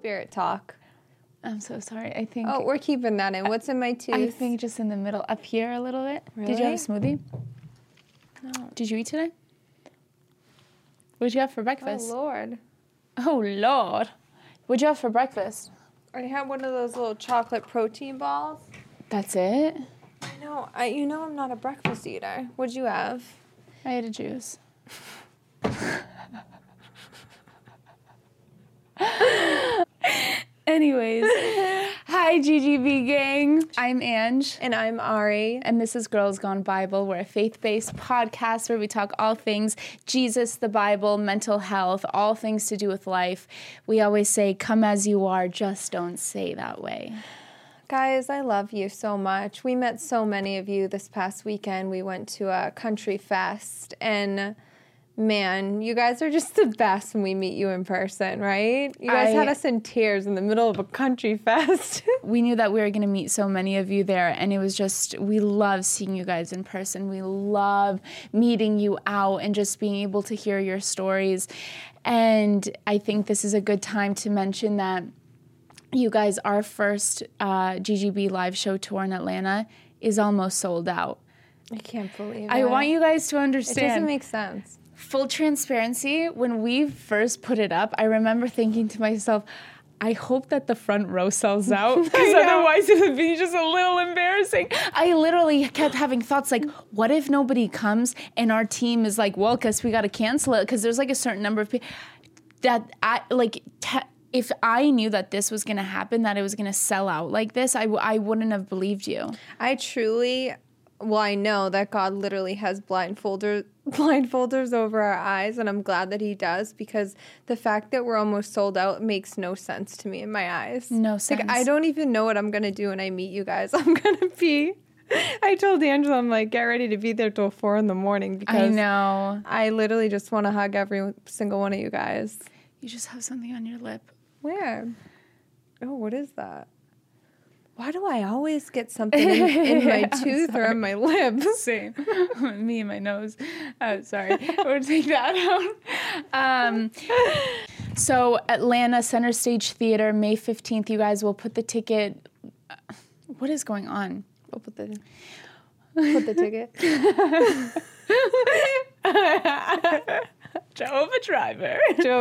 spirit talk. I'm so sorry. I think... Oh, we're keeping that in. What's in my tooth? I think just in the middle, up here a little bit. Really? Did you have a smoothie? No. Did you eat today? What did you have for breakfast? Oh, Lord. Oh, Lord. What did you have for breakfast? I had one of those little chocolate protein balls. That's it? I know. I'm not a breakfast eater. What'd you have? I ate a juice. Anyways, hi GGB gang. I'm Ange. And I'm Ari. And this is Girls Gone Bible. We're a faith-based podcast where we talk all things Jesus, the Bible, mental health, all things to do with life. We always say, come as you are, just don't say that way. Guys, I love you so much. We met so many of you this past weekend. We went to a country fest, and man, you guys are just the best when we meet you in person, right? You guys had us in tears in the middle of a country fest. We knew that we were going to meet so many of you there, and it was just, we love seeing you guys in person. We love meeting you out and just being able to hear your stories. And I think this is a good time to mention that you guys, our first GGB live show tour in Atlanta is almost sold out. I can't believe it. I want you guys to understand. It doesn't make sense. Full transparency, when we first put it up, I remember thinking to myself, I hope that the front row sells out, because otherwise it would be just a little embarrassing. I literally kept having thoughts like, what if nobody comes and our team is like, well, because we got to cancel it, because there's like a certain number of people that if I knew that this was going to happen, that it was going to sell out like this, I wouldn't have believed you. I know that God literally has blindfolders over our eyes, and I'm glad that he does, because the fact that we're almost sold out makes no sense to me in my eyes. No sense. Like, I don't even know what I'm going to do when I meet you guys. I told Angela, I'm like, get ready to be there till 4 a.m. because I know. I literally just want to hug every single one of you guys. You just have something on your lip. Where? Oh, what is that? Why do I always get something in my tooth or on my lips? Same. Me and my nose. Sorry. We'll take that out. So Atlanta Center Stage Theater, May 15th. You guys will put the ticket. What is going on? We'll put the ticket. Jehovah Driver.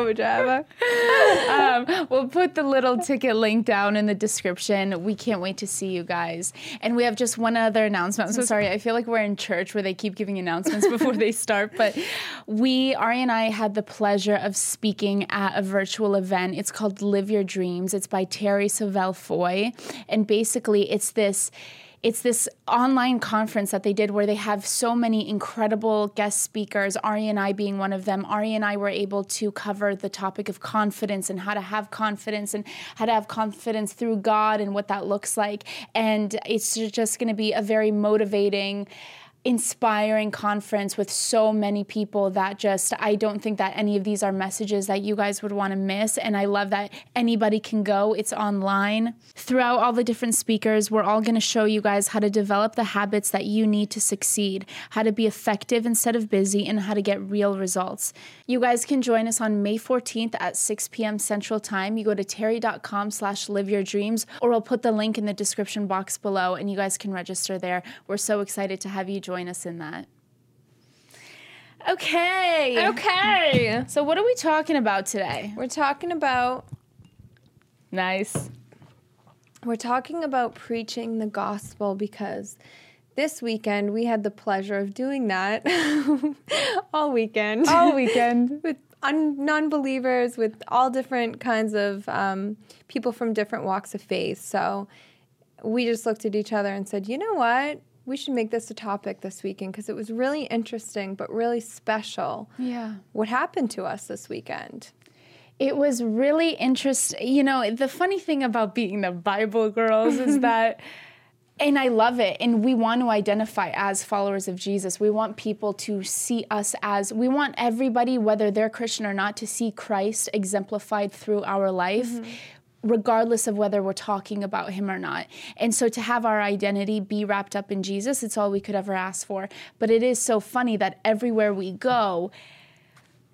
We'll put the little ticket link down in the description. We can't wait to see you guys. And we have just one other announcement. I'm so sorry. I feel like we're in church where they keep giving announcements before they start. But Ari and I had the pleasure of speaking at a virtual event. It's called Live Your Dreams. It's by Terry Savelle Foy. And basically it's this online conference that they did where they have so many incredible guest speakers, Ari and I being one of them. Ari and I were able to cover the topic of confidence and how to have confidence through God and what that looks like. And it's just going to be a very motivating, inspiring conference with so many people that I don't think that any of these are messages that you guys would want to miss. And I love that anybody can go. It's online. Throughout all the different speakers, we're all going to show you guys how to develop the habits that you need to succeed, how to be effective instead of busy, and how to get real results. You guys can join us on May 14th at 6 p.m. Central Time. You go to terry.com/liveyourdreams, or I'll put the link in the description box below, and you guys can register there. We're so excited to have you join us in that. Okay. So what are we talking about today? We're talking about preaching the gospel, because this weekend we had the pleasure of doing that all weekend with non-believers, with all different kinds of people from different walks of faith. So we just looked at each other and said, you know what? We should make this a topic this weekend, because it was really interesting but really special. Yeah. What happened to us this weekend? It was really interesting. You know, the funny thing about being the Bible girls is that, and I love it, and we want to identify as followers of Jesus. We want people to see us we want everybody, whether they're Christian or not, to see Christ exemplified through our life. Mm-hmm. Regardless of whether we're talking about him or not. And so to have our identity be wrapped up in Jesus, it's all we could ever ask for. But it is so funny that everywhere we go,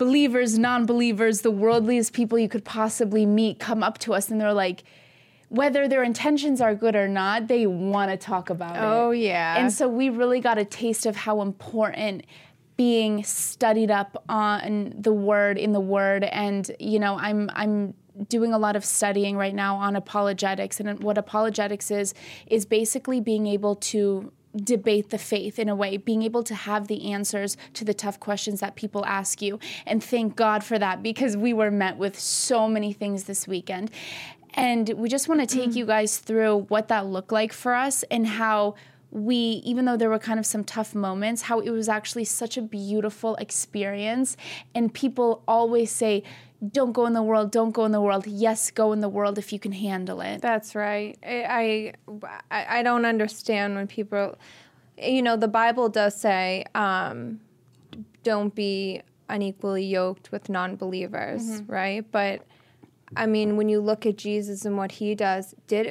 believers, non-believers, the worldliest people you could possibly meet come up to us and they're like, whether their intentions are good or not, they want to talk about it. Oh, yeah. And so we really got a taste of how important being studied up on the Word, in the Word. And, you know, I'm doing a lot of studying right now on apologetics. And what apologetics is basically being able to debate the faith in a way, being able to have the answers to the tough questions that people ask you. And thank God for that, because we were met with so many things this weekend. And we just want to take you guys through what that looked like for us and how we, even though there were kind of some tough moments, how it was actually such a beautiful experience. And people always say, don't go in the world, don't go in the world. Yes, go in the world if you can handle it. That's right. I don't understand when people, you know, the Bible does say, don't be unequally yoked with non-believers, right? But I mean, when you look at Jesus and what he did,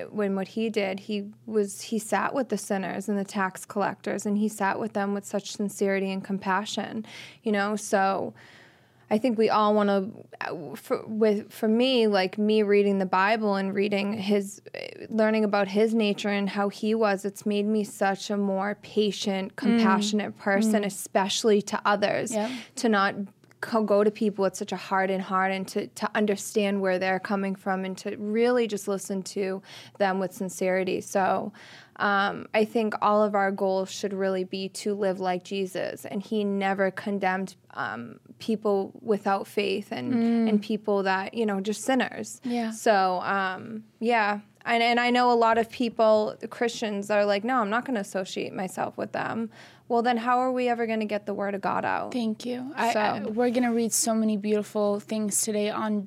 he sat with the sinners and the tax collectors, and he sat with them with such sincerity and compassion, you know. So I think we all want to, for me, like me reading the Bible and learning about his nature and how he was, it's made me such a more patient, compassionate person, especially to others, to not go to people with such a hardened heart and to understand where they're coming from and to really just listen to them with sincerity. So I think all of our goals should really be to live like Jesus. And he never condemned people without faith and people that, you know, just sinners. Yeah. So, yeah. And I know a lot of people, Christians, are like, no, I'm not going to associate myself with them. Well, then how are we ever going to get the word of God out? Thank you. We're going to read so many beautiful things today on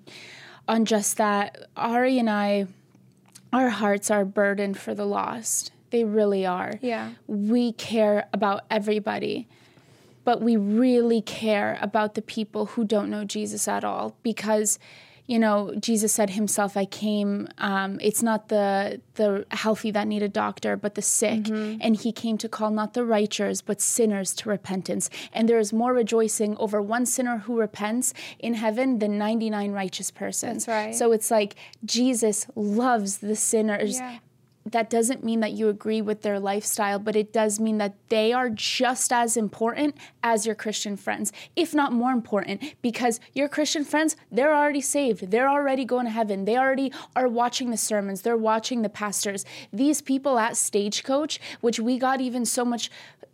just that. Ari and I, our hearts are burdened for the lost. They really are. Yeah. We care about everybody, but we really care about the people who don't know Jesus at all, because you know, Jesus said himself, I came, it's not the healthy that need a doctor, but the sick. And he came to call not the righteous, but sinners to repentance. And there is more rejoicing over one sinner who repents in heaven than 99 righteous persons. That's right. So it's like Jesus loves the sinners. Yeah. That doesn't mean that you agree with their lifestyle, but it does mean that they are just as important as your Christian friends, if not more important, because your Christian friends, they're already saved. They're already going to heaven. They already are watching the sermons. They're watching the pastors. These people at Stagecoach, which we got even so much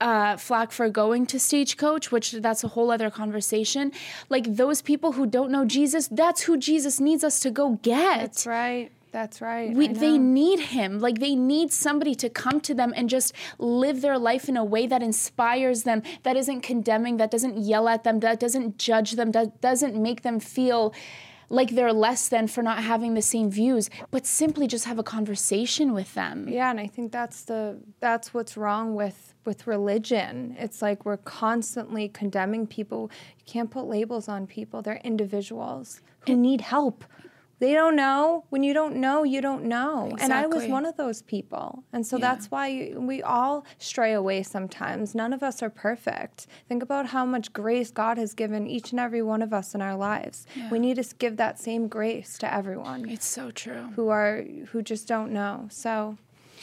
flack for going to Stagecoach, which that's a whole other conversation. Like those people who don't know Jesus, that's who Jesus needs us to go get. That's right. That's right. They need him. Like they need somebody to come to them and just live their life in a way that inspires them, that isn't condemning, that doesn't yell at them, that doesn't judge them, that doesn't make them feel like they're less than for not having the same views, but simply just have a conversation with them. Yeah, and I think that's what's wrong with religion. It's like we're constantly condemning people. You can't put labels on people. They're individuals who need help. They don't know. When you don't know, you don't know. Exactly. And I was one of those people. And so that's why we all stray away sometimes. None of us are perfect. Think about how much grace God has given each and every one of us in our lives. Yeah. We need to give that same grace to everyone. It's so true. Who just don't know. So,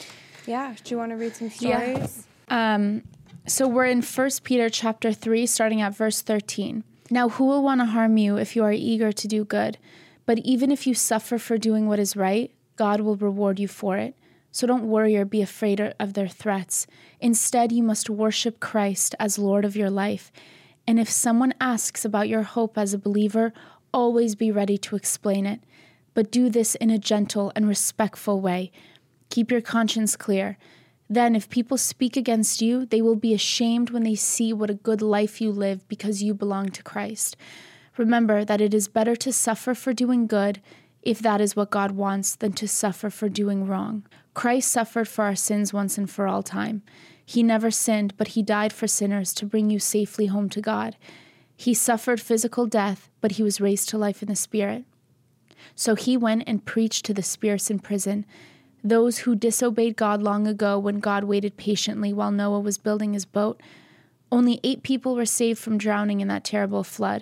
yeah. Do you want to read some stories? Yeah. So we're in 1 Peter chapter 3, starting at verse 13. Now, who will want to harm you if you are eager to do good? But even if you suffer for doing what is right, God will reward you for it. So don't worry or be afraid of their threats. Instead, you must worship Christ as Lord of your life. And if someone asks about your hope as a believer, always be ready to explain it. But do this in a gentle and respectful way. Keep your conscience clear. Then, if people speak against you, they will be ashamed when they see what a good life you live because you belong to Christ. Remember that it is better to suffer for doing good, if that is what God wants, than to suffer for doing wrong. Christ suffered for our sins once and for all time. He never sinned, but he died for sinners to bring you safely home to God. He suffered physical death, but he was raised to life in the Spirit. So he went and preached to the spirits in prison, those who disobeyed God long ago when God waited patiently while Noah was building his boat. Only 8 people were saved from drowning in that terrible flood.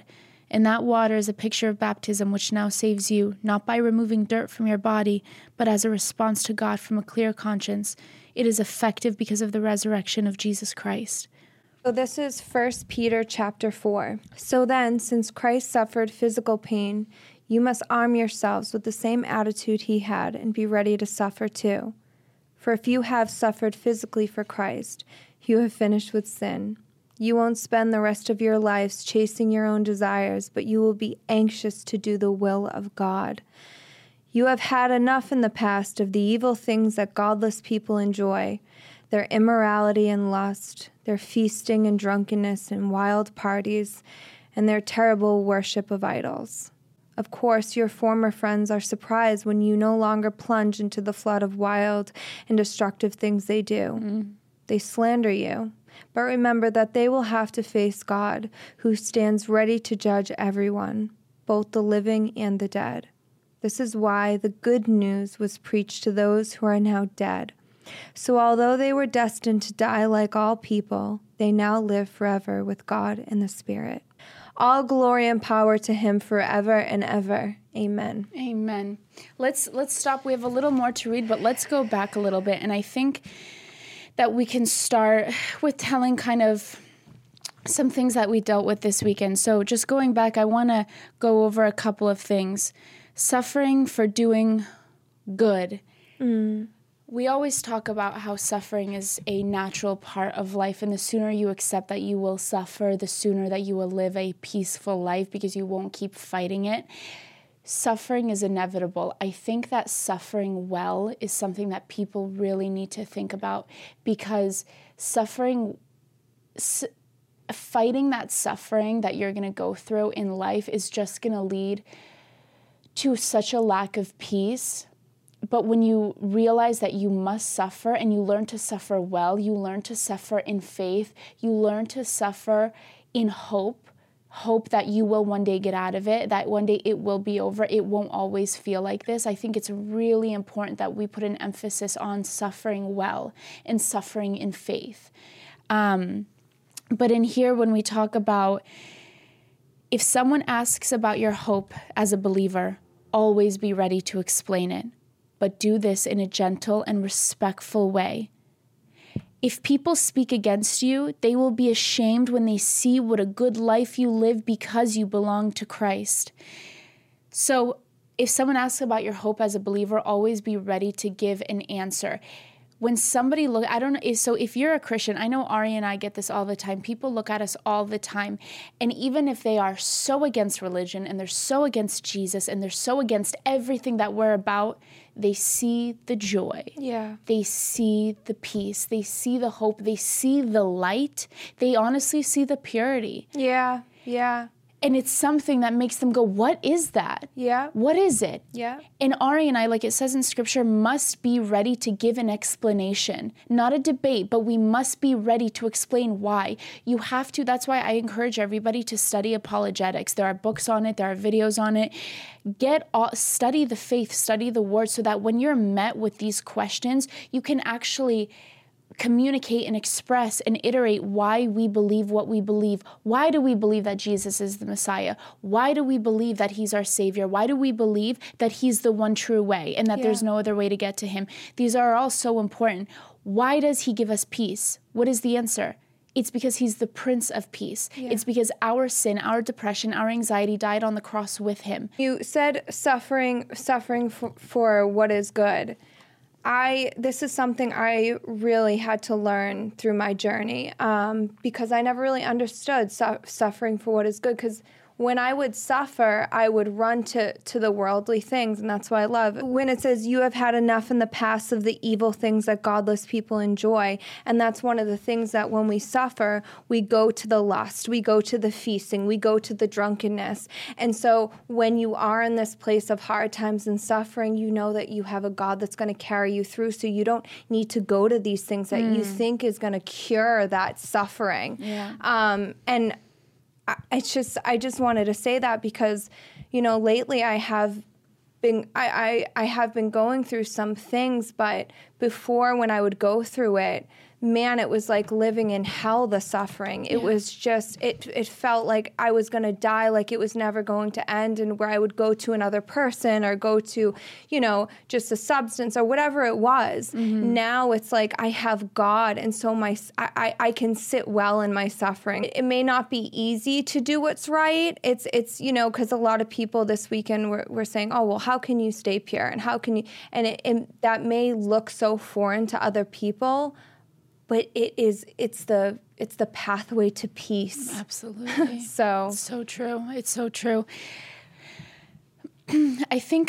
And that water is a picture of baptism, which now saves you, not by removing dirt from your body, but as a response to God from a clear conscience. It is effective because of the resurrection of Jesus Christ. So this is 1 Peter chapter 4. So then, since Christ suffered physical pain, you must arm yourselves with the same attitude he had and be ready to suffer too. For if you have suffered physically for Christ, you have finished with sin. You won't spend the rest of your lives chasing your own desires, but you will be anxious to do the will of God. You have had enough in the past of the evil things that godless people enjoy, their immorality and lust, their feasting and drunkenness and wild parties, and their terrible worship of idols. Of course, your former friends are surprised when you no longer plunge into the flood of wild and destructive things they do. They slander you, but remember that they will have to face God, who stands ready to judge everyone, both the living and the dead. This is why the good news was preached to those who are now dead. So although they were destined to die like all people, they now live forever with God in the Spirit. All glory and power to him forever and ever. Amen. Amen. Let's stop. We have a little more to read, but let's go back a little bit. And I think that we can start with telling kind of some things that we dealt with this weekend. So just going back, I want to go over a couple of things. Suffering for doing good. We always talk about how suffering is a natural part of life, and the sooner you accept that you will suffer, the sooner that you will live a peaceful life because you won't keep fighting it. Suffering is inevitable. I think that suffering well is something that people really need to think about, because fighting that suffering that you're going to go through in life is just going to lead to such a lack of peace. But when you realize that you must suffer, and you learn to suffer well, you learn to suffer in faith, you learn to suffer in hope that you will one day get out of it, that one day it will be over, it won't always feel like this. I think it's really important that we put an emphasis on suffering well and suffering in faith. But in here, when we talk about, if someone asks about your hope as a believer, always be ready to explain it, but do this in a gentle and respectful way. If people speak against you, they will be ashamed when they see what a good life you live because you belong to Christ. So if someone asks about your hope as a believer, always be ready to give an answer. When somebody so if you're a Christian, I know Ari and I get this all the time. People look at us all the time. And even if they are so against religion and they're so against Jesus and they're so against everything that we're about, they see the joy. Yeah. They see the peace. They see the hope. They see the light. They honestly see the purity. Yeah. Yeah. And it's something that makes them go, what is that? Yeah. What is it? Yeah. And Ari and I, like it says in Scripture, must be ready to give an explanation. Not a debate, but we must be ready to explain why. You have to. That's why I encourage everybody to study apologetics. There are books on it. There are videos on it. Study the faith, study the word, so that when you're met with these questions, you can actually communicate and express and iterate why we believe what we believe. Why do we believe that Jesus is the Messiah? Why do we believe that he's our Savior? Why do we believe that he's the one true way and that there's no other way to get to him? These are all so important. Why does he give us peace? What is the answer? It's because he's the Prince of Peace. Yeah. It's because our sin, our depression, our anxiety died on the cross with him. You said suffering for what is good. This is something I really had to learn through my journey, because I never really understood suffering for what is good, because when I would suffer, I would run to the worldly things, and that's why I love when it says you have had enough in the past of the evil things that godless people enjoy. And that's one of the things that when we suffer, we go to the lust, we go to the feasting, we go to the drunkenness. And so when you are in this place of hard times and suffering, you know that you have a God that's going to carry you through, so you don't need to go to these things that you think is going to cure that suffering. Yeah. And I just wanted to say that because, lately I have been going through some things, but before, when I would go through it, man, it was like living in hell, the suffering. It was just, it felt like I was going to die, like it was never going to end, and where I would go to another person or go to, you know, just a substance or whatever it was. Now it's like I have God, and so I can sit well in my suffering. It may not be easy to do what's right. It's you know, because a lot of people this weekend were saying, oh, well, how can you stay pure? And how can you, and that may look so foreign to other people, but it's the pathway to peace. Absolutely. So true. It's so true. I think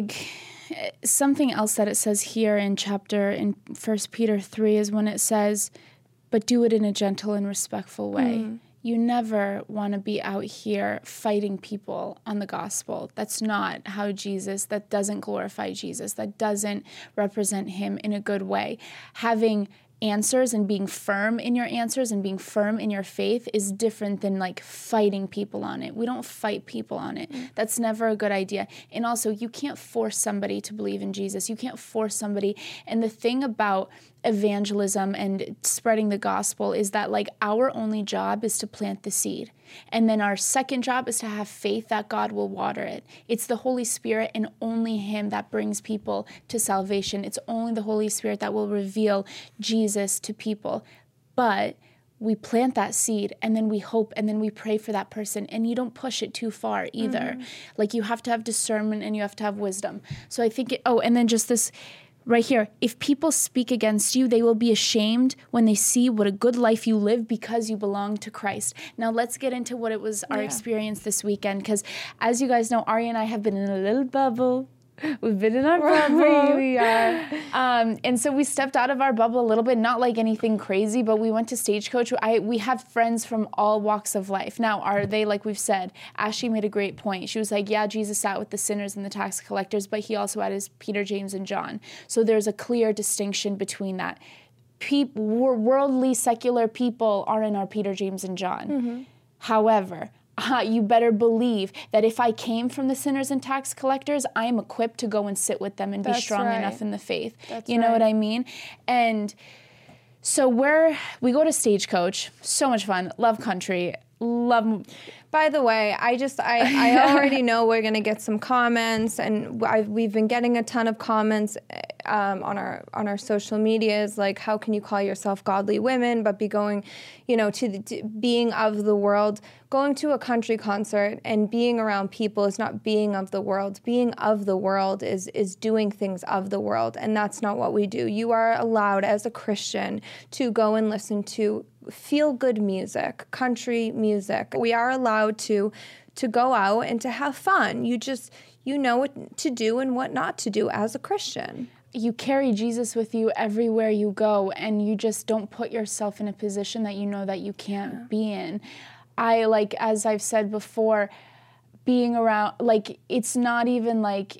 something else that it says here in 1 Peter 3 is when it says, but do it in a gentle and respectful way. You never want to be out here fighting people on the gospel. That's not how that doesn't glorify Jesus. That doesn't represent him in a good way. Having answers and being firm in your answers and being firm in your faith is different than like fighting people on it. We don't fight people on it. That's never a good idea. And also, you can't force somebody to believe in Jesus. You can't force somebody. And the thing about evangelism and spreading the gospel is that like our only job is to plant the seed. And then our second job is to have faith that God will water it. It's the Holy Spirit and only him that brings people to salvation. It's only the Holy Spirit that will reveal Jesus to people. But we plant that seed and then we hope and then we pray for that person, and you don't push it too far either. Like you have to have discernment and you have to have wisdom. So I think and then just this right here, if people speak against you, they will be ashamed when they see what a good life you live because you belong to Christ. Now let's get into what it was our experience this weekend, because as you guys know, Ari and I have been in a little bubble. We've been in our bubble. We are. And so we stepped out of our bubble a little bit, not like anything crazy, but we went to Stagecoach. We have friends from all walks of life. Now, are they, like we've said, Ashley made a great point. She was like, yeah, Jesus sat with the sinners and the tax collectors, but he also had his Peter, James, and John. So there's a clear distinction between that. Worldly, secular people are in our Peter, James, and John. However, you better believe that if I came from the sinners and tax collectors, I am equipped to go and sit with them and be strong enough in the faith. You know what I mean? And so we go to Stagecoach, so much fun, love country, love. By the way, I already know we're going to get some comments, and we've been getting a ton of comments on our social medias, like, how can you call yourself godly women but be going, you know, to being of the world? Going to a country concert and being around people is not being of the world. Being of the world is doing things of the world, and that's not what we do. You are allowed as a Christian to go and listen to feel-good music, country music. We are allowed to go out and to have fun. You know what to do and what not to do as a Christian. You carry Jesus with you everywhere you go, and you just don't put yourself in a position that you know that you can't be in. As I've said before, being around, like, it's not even like,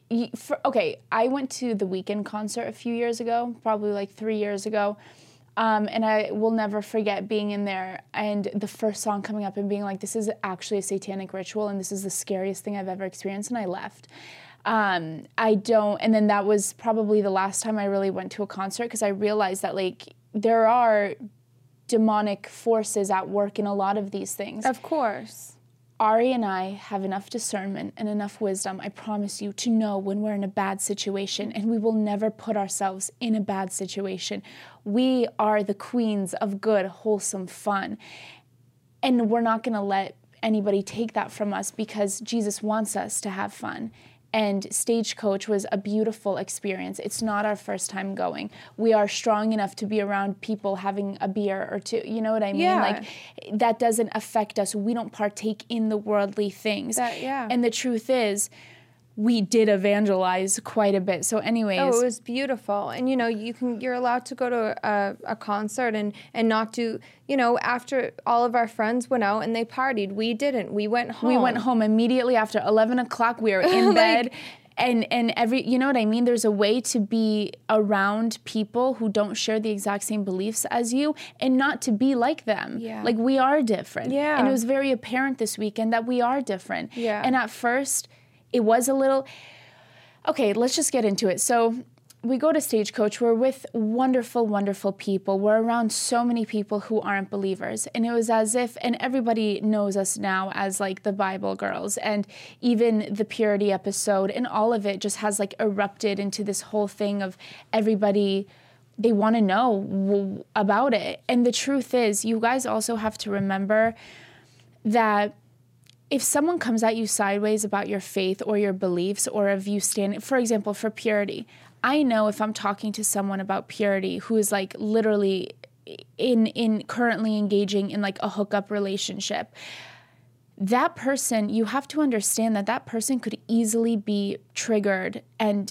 I went to the Weeknd concert a few years ago, probably like 3 years ago. And I will never forget being in there and the first song coming up and being like, this is actually a satanic ritual and this is the scariest thing I've ever experienced, and I left. And then that was probably the last time I really went to a concert, because I realized that, like, there are demonic forces at work in a lot of these things. Of course. Ari and I have enough discernment and enough wisdom, I promise you, to know when we're in a bad situation, and we will never put ourselves in a bad situation. We are the queens of good, wholesome fun, and we're not going to let anybody take that from us, because Jesus wants us to have fun. And Stagecoach was a beautiful experience. It's not our first time going. We are strong enough to be around people having a beer or two. You know what I mean? Yeah. Like, that doesn't affect us. We don't partake in the worldly things. And the truth is, we did evangelize quite a bit. So anyways. Oh, it was beautiful. And, you know, you're allowed to go to a concert and not do, you know, after all of our friends went out and they partied. We didn't. We went home. We went home immediately after 11 o'clock. We were in bed. And you know what I mean? There's a way to be around people who don't share the exact same beliefs as you and not to be like them. Yeah. Like, we are different. Yeah. And it was very apparent this weekend that we are different. Yeah. And at first, it was a little... Okay, let's just get into it. So we go to Stagecoach. We're with wonderful, wonderful people. We're around so many people who aren't believers. And it was as if, and everybody knows us now as like the Bible girls, and even the purity episode and all of it just has like erupted into this whole thing of everybody, they want to know about it. And the truth is, you guys also have to remember that if someone comes at you sideways about your faith or your beliefs, or if you stand, for example, for purity, I know if I'm talking to someone about purity who is like literally in currently engaging in like a hookup relationship, that person, you have to understand that that person could easily be triggered and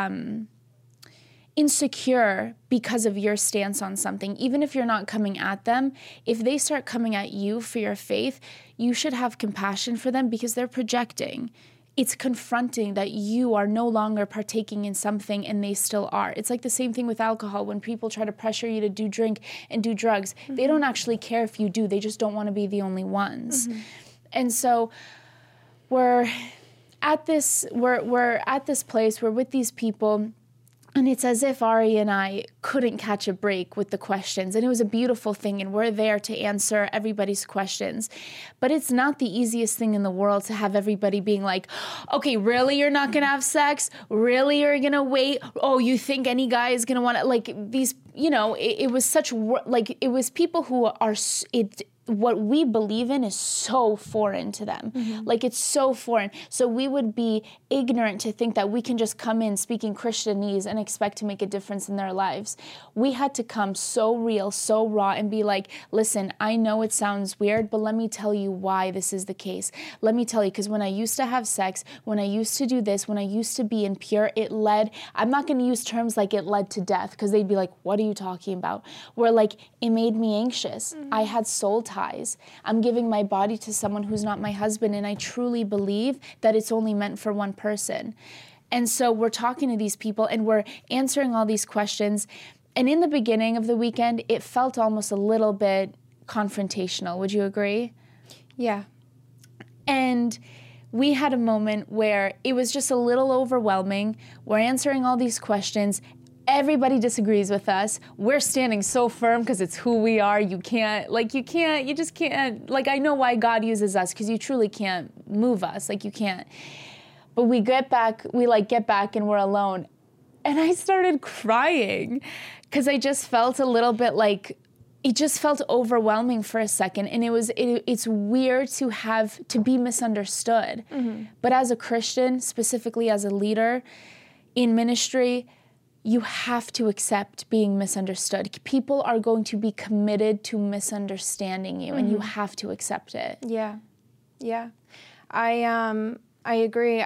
insecure because of your stance on something. Even if you're not coming at them, if they start coming at you for your faith, you should have compassion for them because they're projecting. It's confronting that you are no longer partaking in something and they still are. It's like the same thing with alcohol. When people try to pressure you to drink and do drugs, they don't actually care if you do. They just don't want to be the only ones. And so we're at this place, we're with these people, and it's as if Ari and I couldn't catch a break with the questions. And it was a beautiful thing, and we're there to answer everybody's questions. But it's not the easiest thing in the world to have everybody being like, okay, really you're not going to have sex? Really you're going to wait? Oh, you think any guy is going to want to, like, these, you know, it was such, like, it was people who are, what we believe in is so foreign to them. Like, it's so foreign. So we would be ignorant to think that we can just come in speaking Christianese and expect to make a difference in their lives. We had to come so real, so raw, and be like, listen, I know it sounds weird, but let me tell you why this is the case. Let me tell you, because when I used to have sex, when I used to do this, when I used to be impure, it led, I'm not going to use terms like it led to death, because they'd be like, what are you talking about? Where like, it made me anxious. I had soul ties. I'm giving my body to someone who's not my husband, and I truly believe that it's only meant for one person. And so we're talking to these people and we're answering all these questions. And in the beginning of the weekend, it felt almost a little bit confrontational. Would you agree? Yeah. And we had a moment where it was just a little overwhelming. We're answering all these questions. Everybody disagrees with us. We're standing so firm because it's who we are. You just can't, like, I know why God uses us, because you truly can't move us. Like, you can't. But we get back and we're alone. And I started crying because I just felt a little bit like, it just felt overwhelming for a second. And it's weird to be misunderstood. But as a Christian, specifically as a leader in ministry, you have to accept being misunderstood. People are going to be committed to misunderstanding you, and you have to accept it. Yeah. I agree.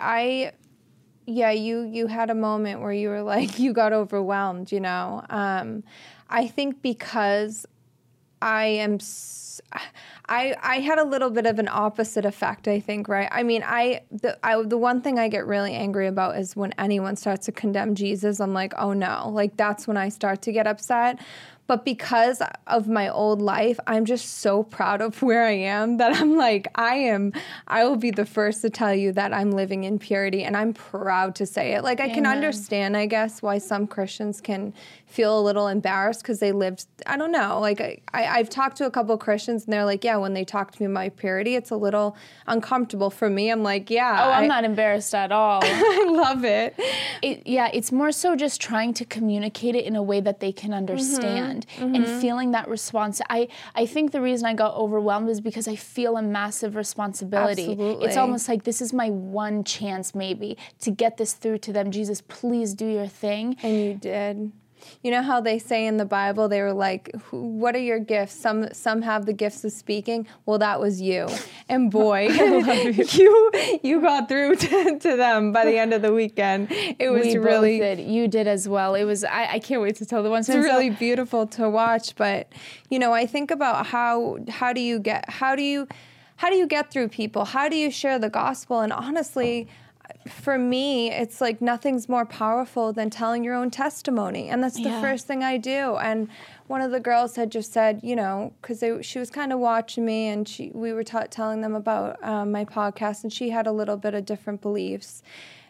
You had a moment where you were like, you got overwhelmed, you know. I think because I had a little bit of an opposite effect, I think, right? I mean, the one thing I get really angry about is when anyone starts to condemn Jesus. I'm like, oh no, like that's when I start to get upset. But because of my old life, I'm just so proud of where I am that I'm like, I will be the first to tell you that I'm living in purity, and I'm proud to say it. Like, I can understand, I guess, why some Christians can feel a little embarrassed because they lived, I don't know, like I've talked to a couple of Christians and they're like, yeah, when they talk to me about my purity, it's a little uncomfortable for me. I'm like, yeah. Oh, I'm not embarrassed at all. I love it. It's more so just trying to communicate it in a way that they can understand. And feeling that response. I think the reason I got overwhelmed is because I feel a massive responsibility. Absolutely. It's almost like this is my one chance maybe to get this through to them. Jesus, please do your thing. And you did. You know how they say in the Bible, they were like, what are your gifts? Some have the gifts of speaking. Well, that was you. And boy, you got through to them by the end of the weekend. It was really... both did. You did as well. It was, I can't wait to tell the ones. It's really beautiful to watch. But, you know, I think about how do you get through people? How do you share the gospel? And honestly, for me, it's like nothing's more powerful than telling your own testimony. And that's the first thing I do. And one of the girls had just said, you know, because she was kind of watching me, and we were telling them about my podcast, and she had a little bit of different beliefs.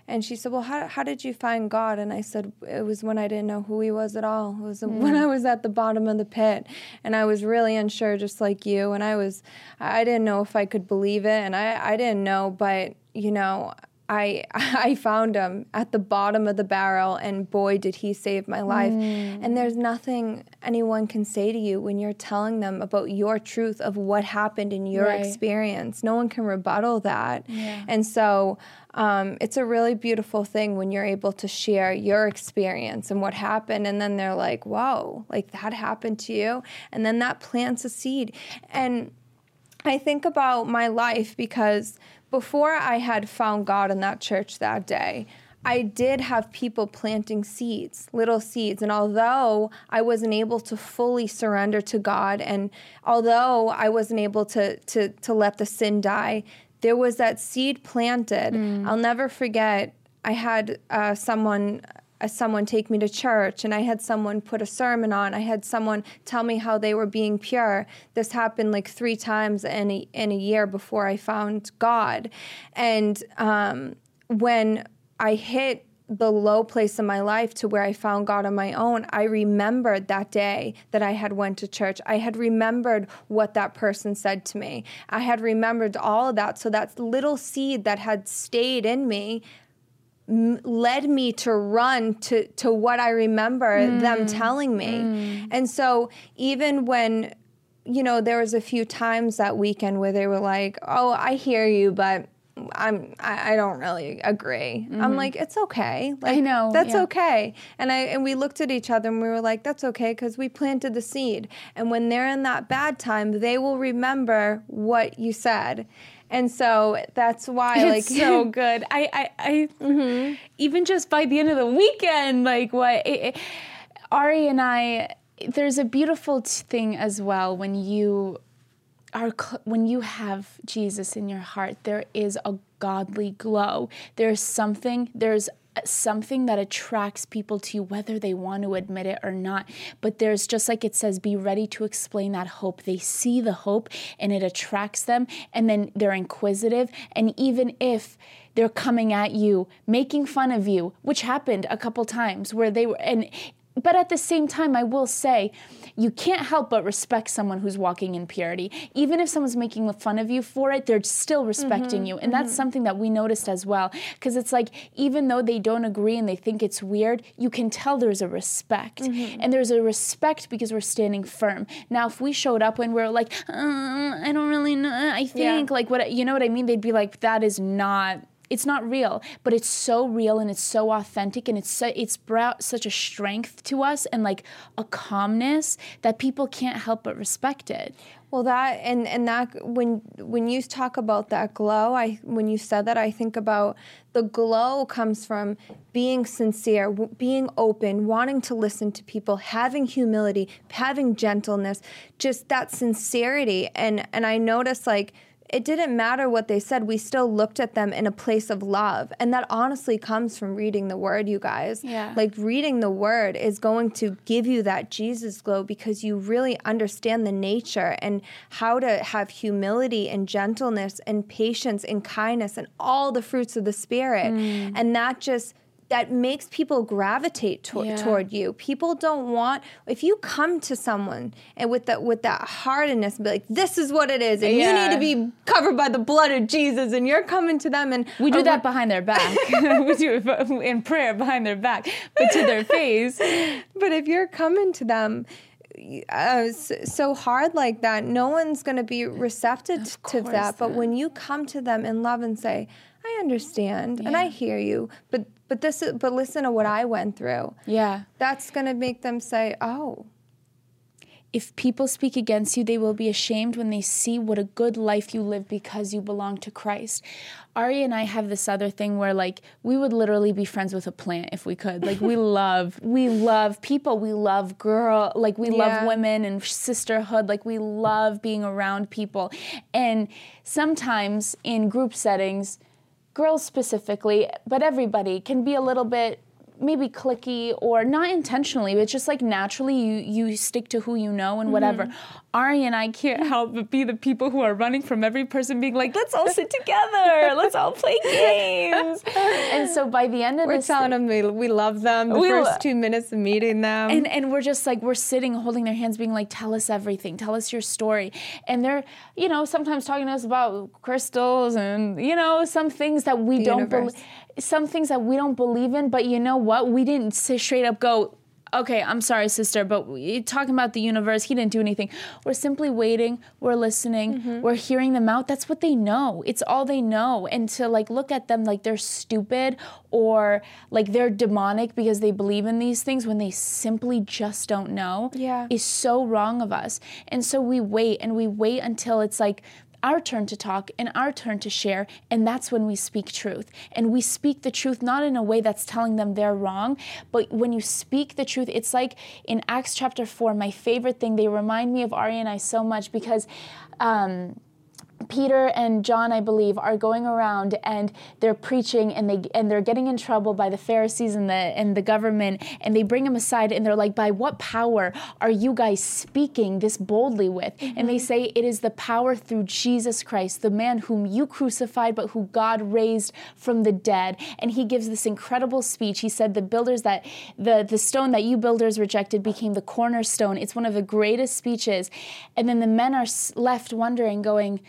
And she said, well, how did you find God? And I said, it was when I didn't know who he was at all. It was when I was at the bottom of the pit, and I was really unsure, just like you. And I didn't know if I could believe it, and I didn't know, but, you know, I found him at the bottom of the barrel, and boy, did he save my life. And there's nothing anyone can say to you when you're telling them about your truth of what happened in your experience. No one can rebuttal that. Yeah. And so it's a really beautiful thing when you're able to share your experience and what happened, and then they're like, whoa, like that happened to you? And then that plants a seed. And I think about my life because before I had found God in that church that day, I did have people planting seeds, little seeds. And although I wasn't able to fully surrender to God, and although I wasn't able to let the sin die, there was that seed planted. I'll never forget, I had someone take me to church, and I had someone put a sermon on. I had someone tell me how they were being pure. This happened like 3 times in a year before I found God. And when I hit the low place in my life to where I found God on my own, I remembered that day that I had went to church. I had remembered what that person said to me. I had remembered all of that. So that little seed that had stayed in me led me to run to what I remember them telling me. And so even when, you know, there was a few times that weekend where they were like, oh, I hear you, but I don't really agree. I'm like, it's okay. Like, I know. That's okay. And we looked at each other and we were like, that's okay, because we planted the seed. And when they're in that bad time, they will remember what you said. And so that's why, it's like, so good. I even just by the end of the weekend, like Ari and I, there's a beautiful thing as well when you have Jesus in your heart. There is a godly glow. There's something that attracts people to you, whether they want to admit it or not. But there's, just like it says, be ready to explain that hope. They see the hope and it attracts them, and then they're inquisitive. And even if they're coming at you, making fun of you, which happened a couple times where they were, but at the same time, I will say, you can't help but respect someone who's walking in purity. Even if someone's making fun of you for it, they're still respecting you. And that's something that we noticed as well. Because it's like, even though they don't agree and they think it's weird, you can tell there's a respect. And there's a respect because we're standing firm. Now, if we showed up and we're like, I don't really know, I think, like, what, you know what I mean? They'd be like, that is not... It's not real, but it's so real and it's so authentic, and it's brought such a strength to us and like a calmness that people can't help but respect it. Well, that and that when you talk about that glow, when you said that, I think about the glow comes from being sincere, being open, wanting to listen to people, having humility, having gentleness, just that sincerity. And I noticed, like, it didn't matter what they said. We still looked at them in a place of love. And that honestly comes from reading the Word, you guys. Yeah. Like, reading the Word is going to give you that Jesus glow because you really understand the nature and how to have humility and gentleness and patience and kindness and all the fruits of the Spirit. And that makes people gravitate toward you. People don't want, if you come to someone and with that hardness, be like, this is what it is, and you need to be covered by the blood of Jesus, and you're coming to them, and we do that behind their back. We do it in prayer behind their back, but to their face. But if you're coming to them so hard like that, no one's going to be receptive to that. But when you come to them in love and say, I understand and I hear you, but listen to what I went through. Yeah. That's going to make them say, oh. If people speak against you, they will be ashamed when they see what a good life you live because you belong to Christ. Ari and I have this other thing where, like, we would literally be friends with a plant if we could. Like, we love people. We love love women and sisterhood. Like, we love being around people. And sometimes in group settings, girls specifically, but everybody can be a little bit maybe cliquey or not intentionally, but just like naturally you stick to who you know and whatever. Ari and I can't help but be the people who are running from every person being like, let's all sit together. Let's all play games. And so by the end of we're telling them we love them the first 2 minutes of meeting them. And we're just like, we're sitting holding their hands being like, tell us everything. Tell us your story. And they're, sometimes talking to us about crystals and, some things that we don't believe. Some things that we don't believe in, but you know what? We didn't straight up go, okay, I'm sorry, sister, but you're talking about the universe. He didn't do anything. We're simply waiting. We're listening. We're hearing them out. That's what they know. It's all they know. And to like look at them like they're stupid or like they're demonic because they believe in these things when they simply just don't know is so wrong of us. And so we wait until it's like our turn to talk and our turn to share, and that's when we speak truth. And we speak the truth not in a way that's telling them they're wrong, but when you speak the truth, it's like in Acts chapter 4, my favorite thing, they remind me of Ari and I so much because Peter and John, I believe, are going around and they're preaching and they're getting in trouble by the Pharisees and the government, and they bring them aside and they're like, by what power are you guys speaking this boldly with? And they say, it is the power through Jesus Christ, the man whom you crucified, but who God raised from the dead. And he gives this incredible speech. He said, the stone that you builders rejected became the cornerstone. It's one of the greatest speeches. And then the men are left wondering, going,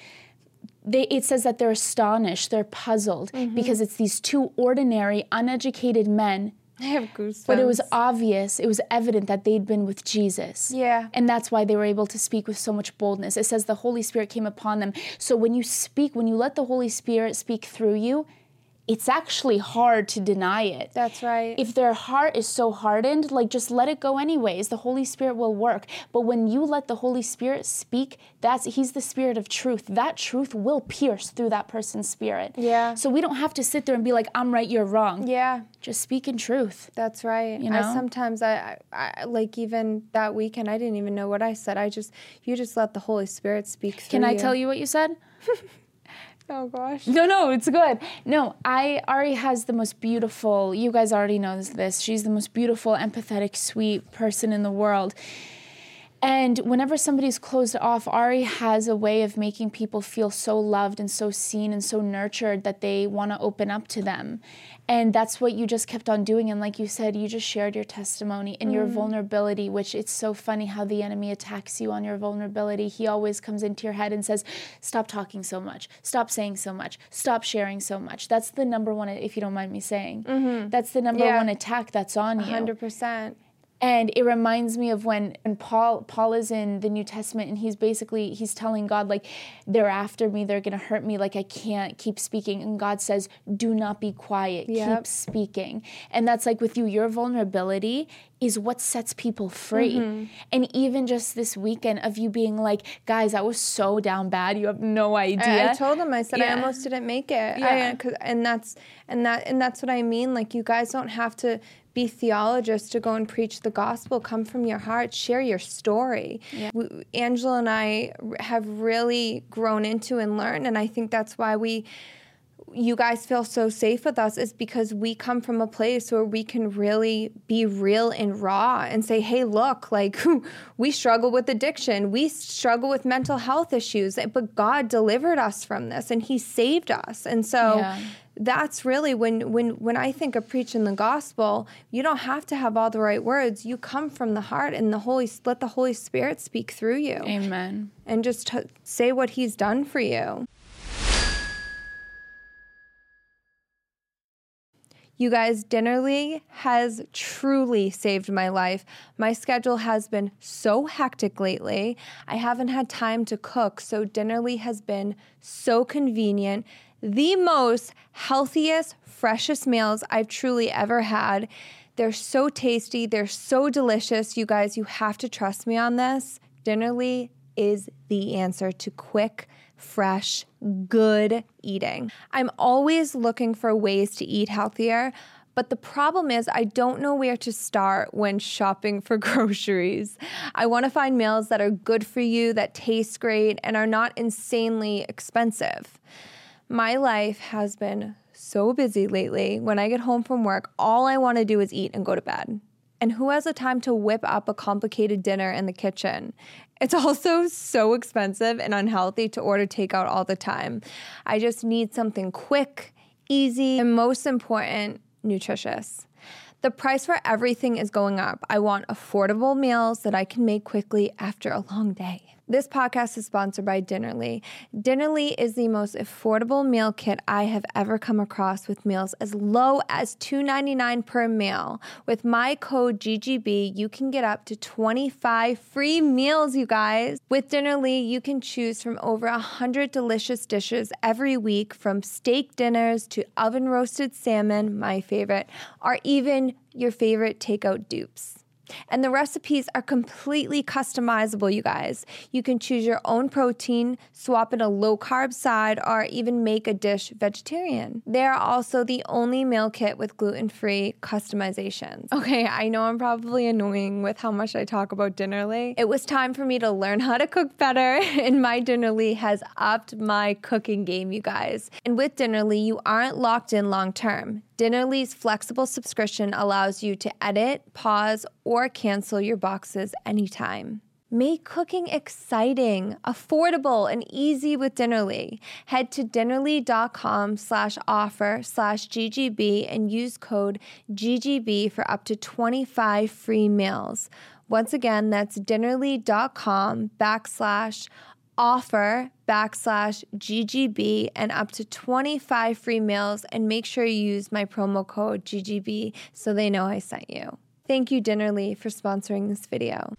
it says that they're astonished, they're puzzled, because it's these two ordinary, uneducated men. I have goosebumps. But it was obvious, it was evident that they'd been with Jesus. Yeah. And that's why they were able to speak with so much boldness. It says the Holy Spirit came upon them. So when you let the Holy Spirit speak through you, it's actually hard to deny it. That's right. If their heart is so hardened, like just let it go anyways. The Holy Spirit will work. But when you let the Holy Spirit speak, he's the Spirit of truth. That truth will pierce through that person's spirit. Yeah. So we don't have to sit there and be like, I'm right, you're wrong. Yeah. Just speak in truth. That's right. Sometimes I like even that weekend, I didn't even know what I said. You just let the Holy Spirit speak through you. Can I tell you what you said? Oh, gosh. No, it's good. No, Ari has the most beautiful, you guys already know this, she's the most beautiful, empathetic, sweet person in the world. And whenever somebody's closed off, Ari has a way of making people feel so loved and so seen and so nurtured that they want to open up to them. And that's what you just kept on doing. And like you said, you just shared your testimony and your vulnerability, which it's so funny how the enemy attacks you on your vulnerability. He always comes into your head and says, stop talking so much, stop saying so much, stop sharing so much. That's the number one, if you don't mind me saying. That's the number one attack that's on you. 100%. And it reminds me of when Paul is in the New Testament and he's telling God, like, they're after me, they're going to hurt me, like I can't keep speaking. And God says, do not be quiet, keep speaking. And that's like with you, your vulnerability is what sets people free. And even just this weekend of you being like, guys, I was so down bad, you have no idea. I told him, I said, I almost didn't make it. And that's what I mean. Like, you guys don't have to be theologists to go and preach the gospel. Come from your heart. Share your story. Yeah. Angela and I have really grown into and learned, and I think that's why you guys feel so safe with us, is because we come from a place where we can really be real and raw and say, hey, look, like, we struggle with addiction. We struggle with mental health issues, but God delivered us from this and he saved us. And so that's really when I think of preaching the gospel, you don't have to have all the right words. You come from the heart and let the Holy Spirit speak through you. Amen. And just say what he's done for you. You guys, Dinnerly has truly saved my life. My schedule has been so hectic lately. I haven't had time to cook, so Dinnerly has been so convenient. The most healthiest, freshest meals I've truly ever had. They're so tasty. They're so delicious. You guys, you have to trust me on this. Dinnerly is the answer to quick, fresh, good eating. I'm always looking for ways to eat healthier, but the problem is I don't know where to start when shopping for groceries. I want to find meals that are good for you, that taste great, and are not insanely expensive. My life has been so busy lately. When I get home from work, all I want to do is eat and go to bed. And who has the time to whip up a complicated dinner in the kitchen? It's also so expensive and unhealthy to order takeout all the time. I just need something quick, easy, and most important, nutritious. The price for everything is going up. I want affordable meals that I can make quickly after a long day. This podcast is sponsored by Dinnerly. Dinnerly is the most affordable meal kit I have ever come across, with meals as low as $2.99 per meal. With my code GGB, you can get up to 25 free meals, you guys. With Dinnerly, you can choose from over 100 delicious dishes every week, from steak dinners to oven-roasted salmon, my favorite, or even your favorite takeout dupes. And the recipes are completely customizable, you guys. You can choose your own protein, swap in a low-carb side, or even make a dish vegetarian. They are also the only meal kit with gluten-free customizations. Okay, I know I'm probably annoying with how much I talk about Dinnerly. It was time for me to learn how to cook better, and my Dinnerly has upped my cooking game, you guys. And with Dinnerly, you aren't locked in long-term. Dinnerly's flexible subscription allows you to edit, pause, or cancel your boxes anytime. Make cooking exciting, affordable, and easy with Dinnerly. Head to dinnerly.com/offer/GGB and use code GGB for up to 25 free meals. Once again, that's dinnerly.com/offer/GGB and up to 25 free meals, and make sure you use my promo code GGB so they know I sent you. Thank you, Dinnerly, for sponsoring this video.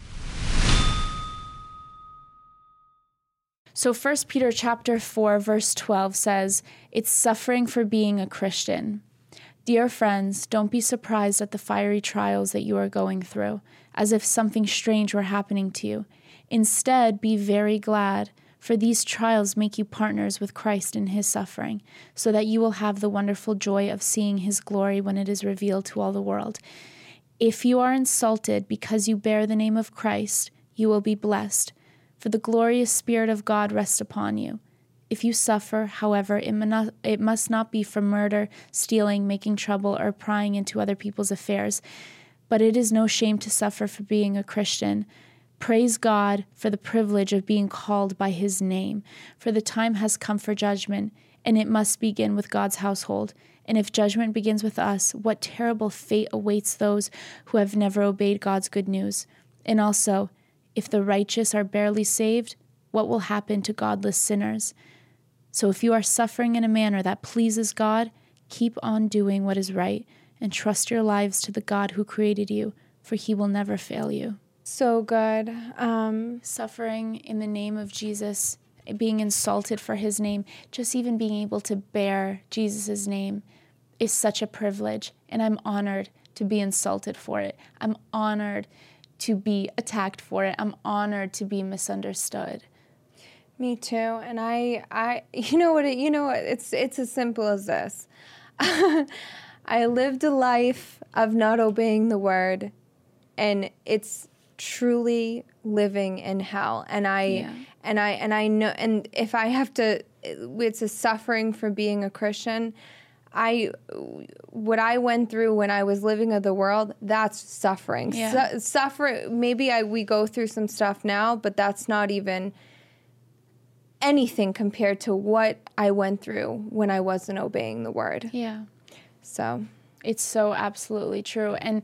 So 1 Peter chapter 4, verse 12 says, it's suffering for being a Christian. Dear friends, don't be surprised at the fiery trials that you are going through, as if something strange were happening to you. Instead, be very glad, for these trials make you partners with Christ in his suffering, so that you will have the wonderful joy of seeing his glory when it is revealed to all the world. If you are insulted because you bear the name of Christ, you will be blessed, for the glorious Spirit of God rests upon you. If you suffer, however, it must not be for murder, stealing, making trouble, or prying into other people's affairs, but it is no shame to suffer for being a Christian. Praise God for the privilege of being called by his name, for the time has come for judgment, and it must begin with God's household. And if judgment begins with us, what terrible fate awaits those who have never obeyed God's good news? And also, if the righteous are barely saved, what will happen to godless sinners? So if you are suffering in a manner that pleases God, keep on doing what is right, and trust your lives to the God who created you, for he will never fail you. So good. Suffering in the name of Jesus, being insulted for his name, just even being able to bear Jesus' name is such a privilege, and I'm honored to be insulted for it. I'm honored to be attacked for it. I'm honored to be misunderstood. Me too. And I it's as simple as this. I lived a life of not obeying the word, and it's truly living in hell. And I know, and if I have to, it's a suffering for being a Christian. What I went through when I was living of the world, that's suffering. Yeah. Suffering. Maybe we go through some stuff now, but that's not even anything compared to what I went through when I wasn't obeying the word. Yeah. So it's so absolutely true. And,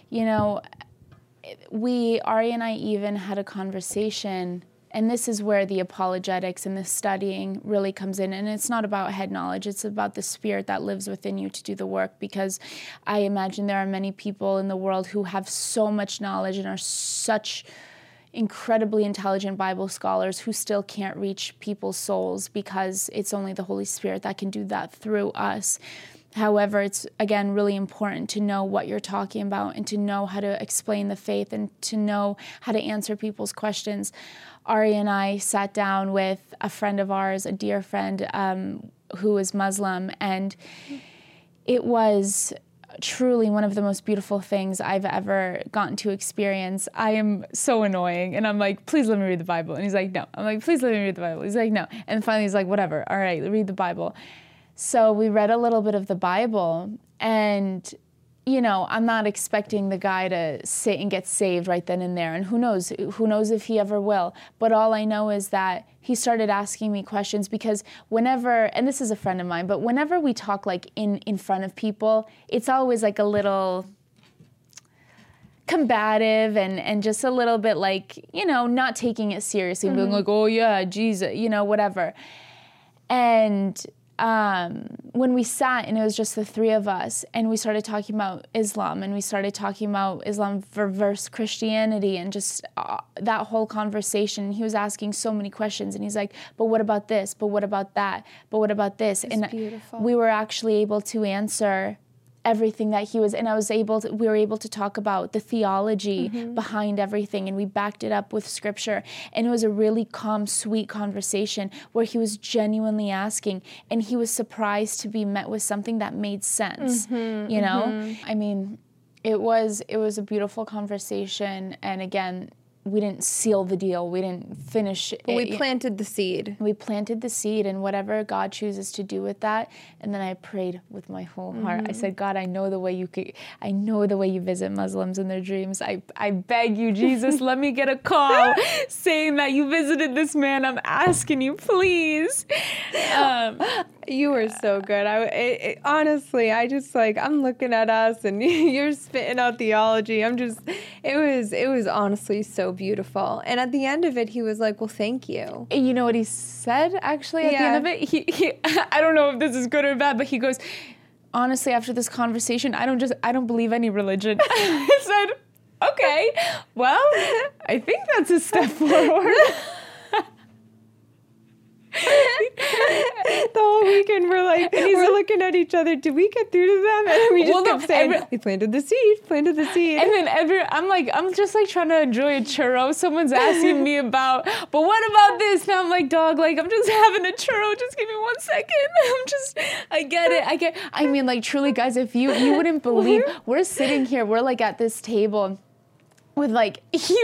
Ari and I even had a conversation, and this is where the apologetics and the studying really comes in. And it's not about head knowledge. It's about the spirit that lives within you to do the work, because I imagine there are many people in the world who have so much knowledge and are such incredibly intelligent Bible scholars who still can't reach people's souls, because it's only the Holy Spirit that can do that through us. However, it's, again, really important to know what you're talking about and to know how to explain the faith and to know how to answer people's questions. Ari and I sat down with a friend of ours, a dear friend who is Muslim, and it was truly one of the most beautiful things I've ever gotten to experience. I am so annoying, and I'm like, please let me read the Bible. And he's like, no. I'm like, please let me read the Bible. He's like, no. And finally he's like, whatever. All right, read the Bible. So we read a little bit of the Bible, and I'm not expecting the guy to sit and get saved right then and there. And who knows if he ever will. But all I know is that he started asking me questions, because whenever, and this is a friend of mine, but whenever we talk like in front of people, it's always like a little combative and just a little bit like, not taking it seriously, being like, oh yeah, Jesus, whatever. And when we sat and it was just the three of us, and we started talking about Islam, and we started talking about Islam versus Christianity, and just that whole conversation, he was asking so many questions, and he's like, but what about this? But what about that? But what about this? It's and beautiful. We were actually able to answer everything that he was, and we were able to talk about the theology behind everything, and we backed it up with scripture, and it was a really calm, sweet conversation where he was genuinely asking, and he was surprised to be met with something that made sense, I mean, it was a beautiful conversation, and again, we didn't seal the deal. We didn't finish it. But we planted the seed. We planted the seed, and whatever God chooses to do with that. And then I prayed with my whole heart. I said, God, I know the way you visit Muslims in their dreams. I beg you, Jesus, let me get a call saying that you visited this man. I'm asking you, please. You were so good. Honestly, I'm looking at us, and you're spitting out theology. It was honestly so beautiful. And at the end of it, he was like, well, thank you. And you know what he said, actually, at the end of it? He I don't know if this is good or bad, but he goes, honestly, after this conversation, I don't believe any religion. I said, okay, well, I think that's a step forward. The whole weekend we're looking at each other. Did we get through to them? And we just kept saying, we planted the seed. And then I'm just like trying to enjoy a churro. Someone's asking me about, but what about this? And I'm like, dog, like I'm just having a churro. Just give me 1 second. I get it. I mean, like truly, guys, if you wouldn't believe, we're sitting here, we're like at this table with like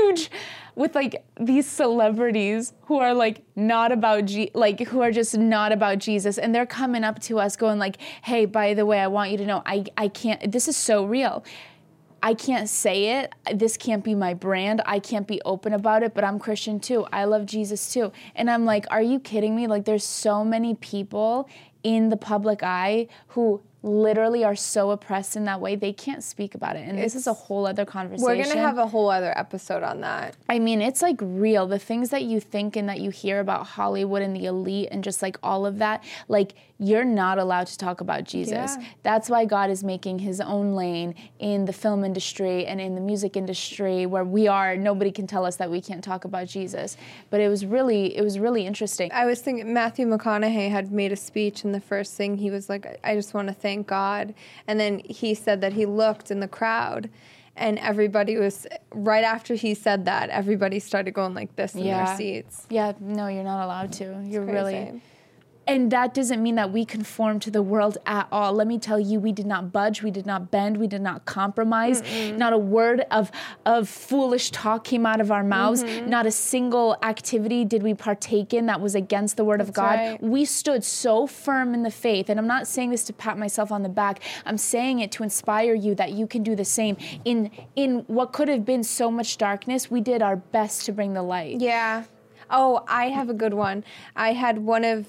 with like these celebrities who are like not about who are just not about Jesus, and they're coming up to us going like, hey, by the way, I want you to know I can't, this is so real. I can't say it. This can't be my brand. I can't be open about it, but I'm Christian too. I love Jesus too. And I'm like, are you kidding me? Like there's so many people in the public eye who literally are so oppressed in that way, they can't speak about it. And this is a whole other conversation. We're going to have a whole other episode on that. I mean, it's like real. The things that you think and that you hear about Hollywood and the elite and just like all of that, like you're not allowed to talk about Jesus. Yeah. That's why God is making his own lane in the film industry and in the music industry where nobody can tell us that we can't talk about Jesus. But it was really interesting. I was thinking Matthew McConaughey had made a speech, and the first thing he was like, I just want to thank God. And then he said that he looked in the crowd, and everybody was, right after he said that, everybody started going like this in their seats. Yeah, no, you're not allowed to. You're really... And that doesn't mean that we conform to the world at all. Let me tell you, we did not budge, we did not bend, we did not compromise. Not a word of foolish talk came out of our mouths. Not a single activity did we partake in that was against the word of God. Right. We stood so firm in the faith. And I'm not saying this to pat myself on the back. I'm saying it to inspire you that you can do the same. In what could have been so much darkness, we did our best to bring the light. Yeah. Oh, I have a good one. I had one of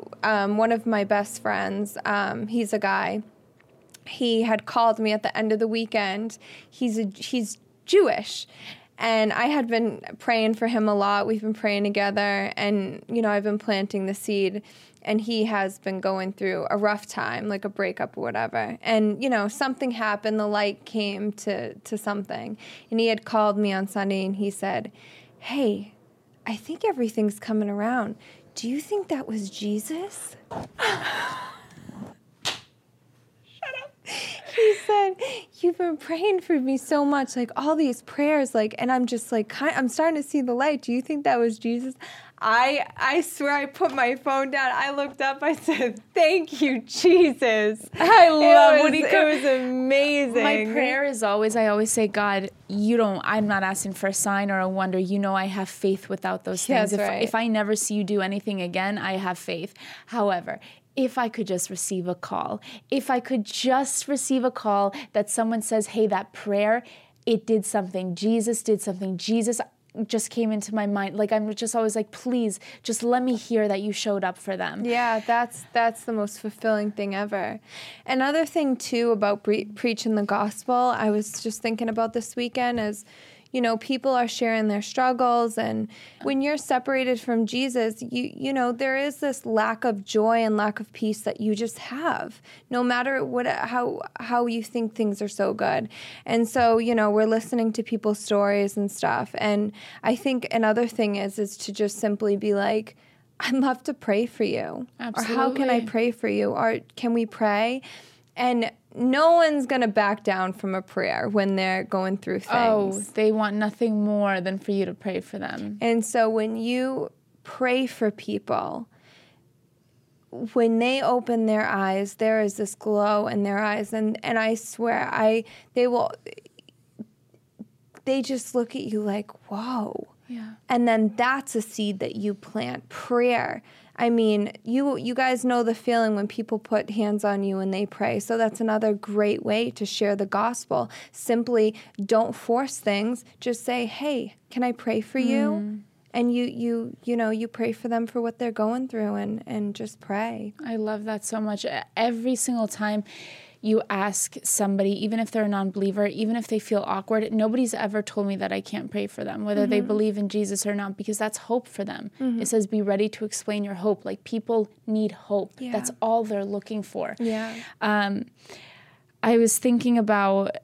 my best friends, he's a guy, he had called me at the end of the weekend. He's Jewish, and I had been praying for him a lot. We've been praying together, and, I've been planting the seed, and he has been going through a rough time, like a breakup or whatever. And, something happened, the light came to something, and he had called me on Sunday, and he said, hey, I think everything's coming around. Do you think that was Jesus? Shut up. He said, you've been praying for me so much, like all these prayers, like, and I'm just like, I'm starting to see the light. Do you think that was Jesus? I swear I put my phone down. I looked up. I said, thank you, Jesus. I love what it was amazing. My prayer is always, I always say, God, I'm not asking for a sign or a wonder. I have faith without those things. That's right. If I never see you do anything again, I have faith. However, if I could just receive a call, if I could just receive a call that someone says, hey, that prayer, it did something. Jesus did something. Jesus just came into my mind. Like, I'm just always like, please, just let me hear that you showed up for them. Yeah, that's the most fulfilling thing ever. Another thing, too, about preaching the gospel, I was just thinking about this weekend is, you know, people are sharing their struggles, and when you're separated from Jesus, you know, there is this lack of joy and lack of peace that you just have, no matter how you think things are so good. And so, you know, we're listening to people's stories and stuff, and I think another thing is to just simply be like, I'd love to pray for you. Absolutely. Or how can I pray for you? Or can we pray? And no one's going to back down from a prayer when they're going through things. Oh, they want nothing more than for you to pray for them. And so when you pray for people, when they open their eyes, there is this glow in their eyes. And I swear, they just look at you like, whoa. Yeah. And then that's a seed that you plant. Prayer. I mean, you guys know the feeling when people put hands on you and they pray. So that's another great way to share the gospel. Simply don't force things. Just say, hey, can I pray for you? And you pray for them for what they're going through and just pray. I love that so much. Every single time you ask somebody, even if they're a non-believer, even if they feel awkward, nobody's ever told me that I can't pray for them, whether they believe in Jesus or not, because that's hope for them. It says, be ready to explain your hope. Like, people need hope. Yeah. That's all they're looking for. Yeah. I was thinking about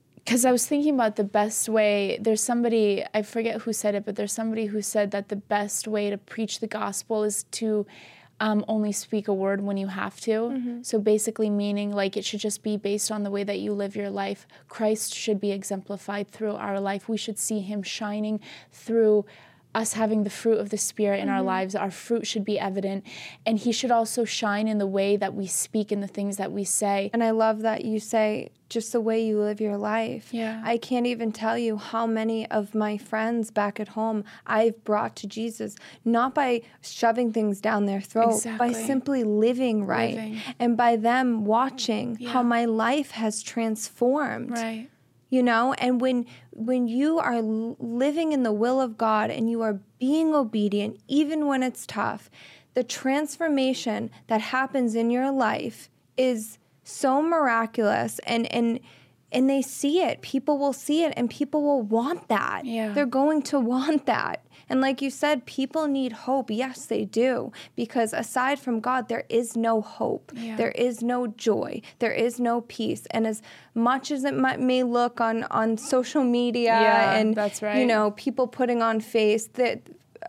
the best way. There's somebody, I forget who said it, but there's somebody who said that the best way to preach the gospel is to only speak a word when you have to. So basically meaning, like, it should just be based on the way that you live your life. Christ should be exemplified through our life. We should see him shining through us having the fruit of the Spirit in our lives. Our fruit should be evident. And he should also shine in the way that we speak and the things that we say. And I love that you say just the way you live your life. Yeah. I can't even tell you how many of my friends back at home I've brought to Jesus, not by shoving things down their throat, Exactly. by simply living right. Living. And by them watching how my life has transformed. Right. You know, and when you are living in the will of God and you are being obedient, even when it's tough, the transformation that happens in your life is so miraculous, and they see it. People will see it, and people will want that. Yeah. They're going to want that. And like you said, people need hope. Yes, they do. Because aside from God, there is no hope. Yeah. There is no joy. There is no peace. And as much as it may look on social media and that's right. you know, people putting on face that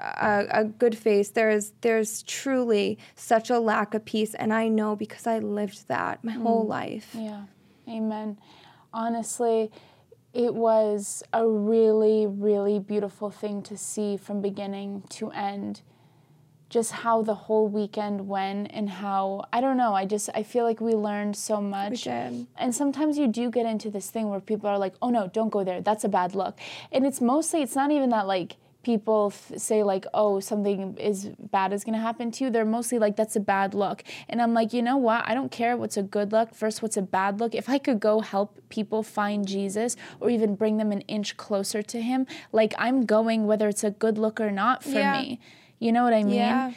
a good face, there's truly such a lack of peace. And I know because I lived that my whole life. Yeah. Amen. Honestly, it was a really, really beautiful thing to see from beginning to end. Just how the whole weekend went and how, I don't know, I feel like we learned so much. We did. And sometimes you do get into this thing where people are like, oh no, don't go there. That's a bad look. And it's not even that like people say like, oh, something bad is going to happen to you. They're mostly like, that's a bad look. And I'm like, you know what? I don't care what's a good look versus what's a bad look. If I could go help people find Jesus or even bring them an inch closer to him, like I'm going whether it's a good look or not for me. You know what I mean? Yeah.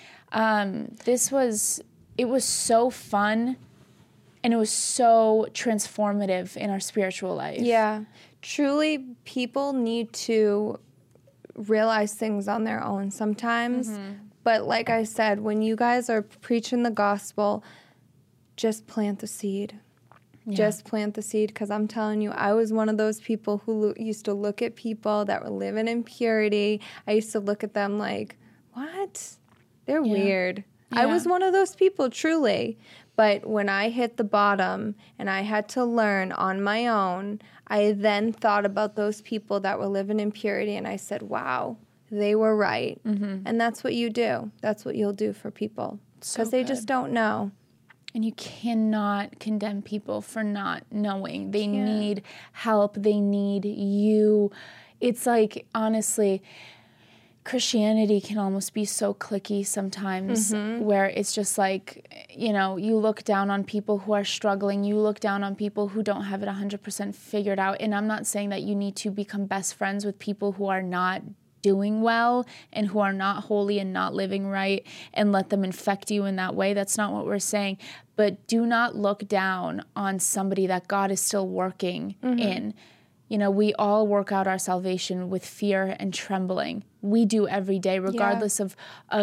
It was so fun and it was so transformative in our spiritual life. Yeah. Truly, people need to realize things on their own sometimes. But like I said, when you guys are preaching the gospel, just plant the seed. Yeah. Just plant the seed, because I'm telling you, I was one of those people who used to look at people that were living in purity. I used to look at them like, what? They're weird. Yeah. I was one of those people, truly. But when I hit the bottom and I had to learn on my own, I then thought about those people that were living in purity, and I said, wow, they were right. And that's what you do. That's what you'll do for people, because they just don't know. And you cannot condemn people for not knowing. They need help. They need you. It's like, honestly, Christianity can almost be so cliquey sometimes, where it's just like, you know, you look down on people who are struggling. You look down on people who don't have it 100% figured out. And I'm not saying that you need to become best friends with people who are not doing well and who are not holy and not living right and let them infect you in that way. That's not what we're saying. But do not look down on somebody that God is still working in. You know, we all work out our salvation with fear and trembling. We do every day, regardless of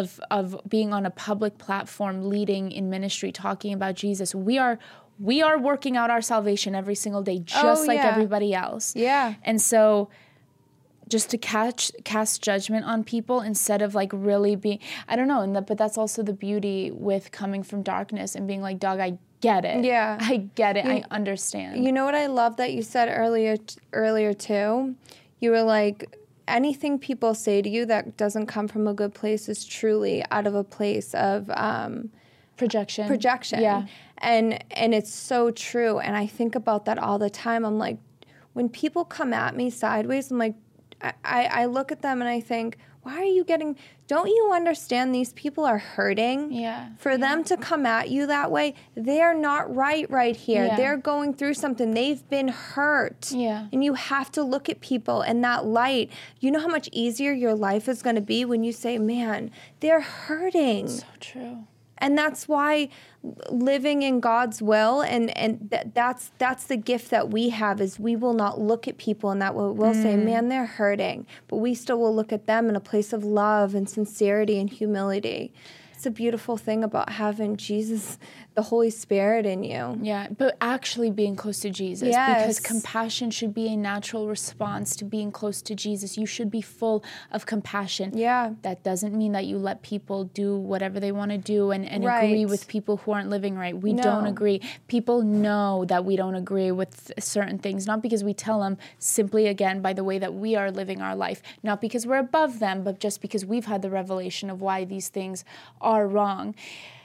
being on a public platform, leading in ministry, talking about Jesus. We are working out our salvation every single day, just like everybody else. Yeah. And so just to cast judgment on people instead of like really being, I don't know, but that's also the beauty with coming from darkness and being like, dog, I get it. Yeah. I get it. I understand. You know what I love that you said earlier too? You were like, anything people say to you that doesn't come from a good place is truly out of a place of projection. Yeah. And it's so true. And I think about that all the time. I'm like, when people come at me sideways, I'm like, I look at them and I think, why are you don't you understand these people are hurting? Yeah. For them to come at you that way, they're not right here. Yeah. They're going through something. They've been hurt. Yeah. And you have to look at people in that light. You know how much easier your life is going to be when you say, man, they're hurting. So true. And that's why living in God's will and that's the gift that we have is we will not look at people in that way. We'll say, man, they're hurting. But we still will look at them in a place of love and sincerity and humility. It's a beautiful thing about having Jesus, the Holy Spirit in you. Yeah, but actually being close to Jesus. Yes. Because compassion should be a natural response to being close to Jesus. You should be full of compassion. Yeah. That doesn't mean that you let people do whatever they want to do and Right. agree with people who aren't living right. We No. don't agree. People know that we don't agree with certain things, not because we tell them, simply, again, by the way that we are living our life. Not because we're above them, but just because we've had the revelation of why these things are wrong.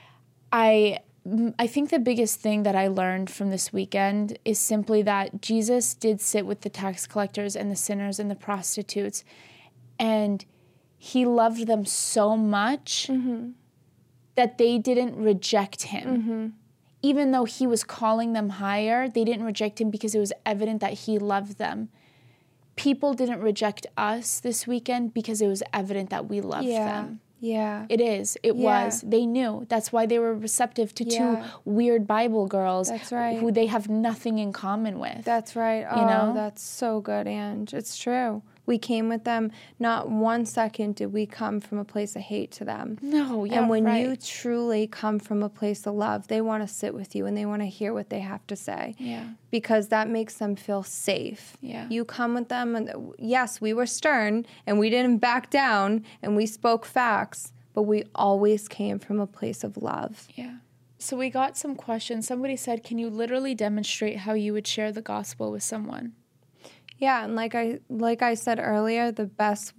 I think the biggest thing that I learned from this weekend is simply that Jesus did sit with the tax collectors and the sinners and the prostitutes, and he loved them so much that they didn't reject him. Even though he was calling them higher, they didn't reject him because it was evident that he loved them. People didn't reject us this weekend because it was evident that we loved them. Yeah. It is. It was. They knew. That's why they were receptive to two weird Bible girls. That's right. Who they have nothing in common with. That's right. Oh, You know? that's so good, Ange. It's true. We came with them. Not 1 second did we come from a place of hate to them. No, yeah, And when right. you truly come from a place of love, they want to sit with you and they want to hear what they have to say. Yeah. Because that makes them feel safe. Yeah. You come with them, and yes, we were stern and we didn't back down and we spoke facts, but we always came from a place of love. Yeah. So we got some questions. Somebody said, can you literally demonstrate how you would share the gospel with someone? Yeah, and like I said earlier, the best,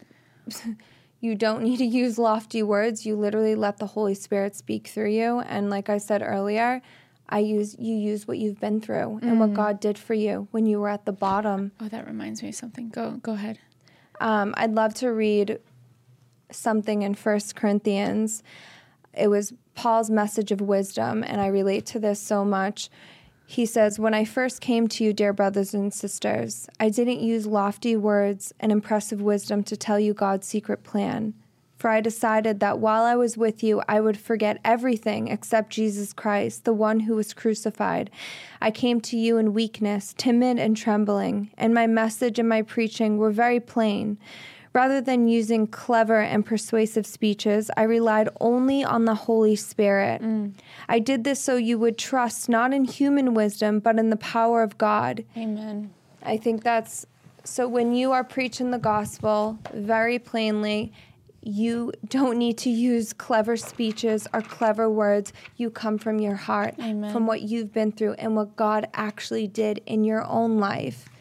you don't need to use lofty words. You literally let the Holy Spirit speak through you. And like I said earlier, you use what you've been through and what God did for you when you were at the bottom. Oh, that reminds me of something. Go ahead. I'd love to read something in 1 Corinthians. It was Paul's message of wisdom, and I relate to this so much. He says, when I first came to you, dear brothers and sisters, I didn't use lofty words and impressive wisdom to tell you God's secret plan. For I decided that while I was with you, I would forget everything except Jesus Christ, the one who was crucified. I came to you in weakness, timid and trembling, and my message and my preaching were very plain. Rather than using clever and persuasive speeches, I relied only on the Holy Spirit. I did this so you would trust not in human wisdom, but in the power of God. Amen. I think so when you are preaching the gospel very plainly, you don't need to use clever speeches or clever words. You come from your heart, Amen. from what you've been through and what God actually did in your own life.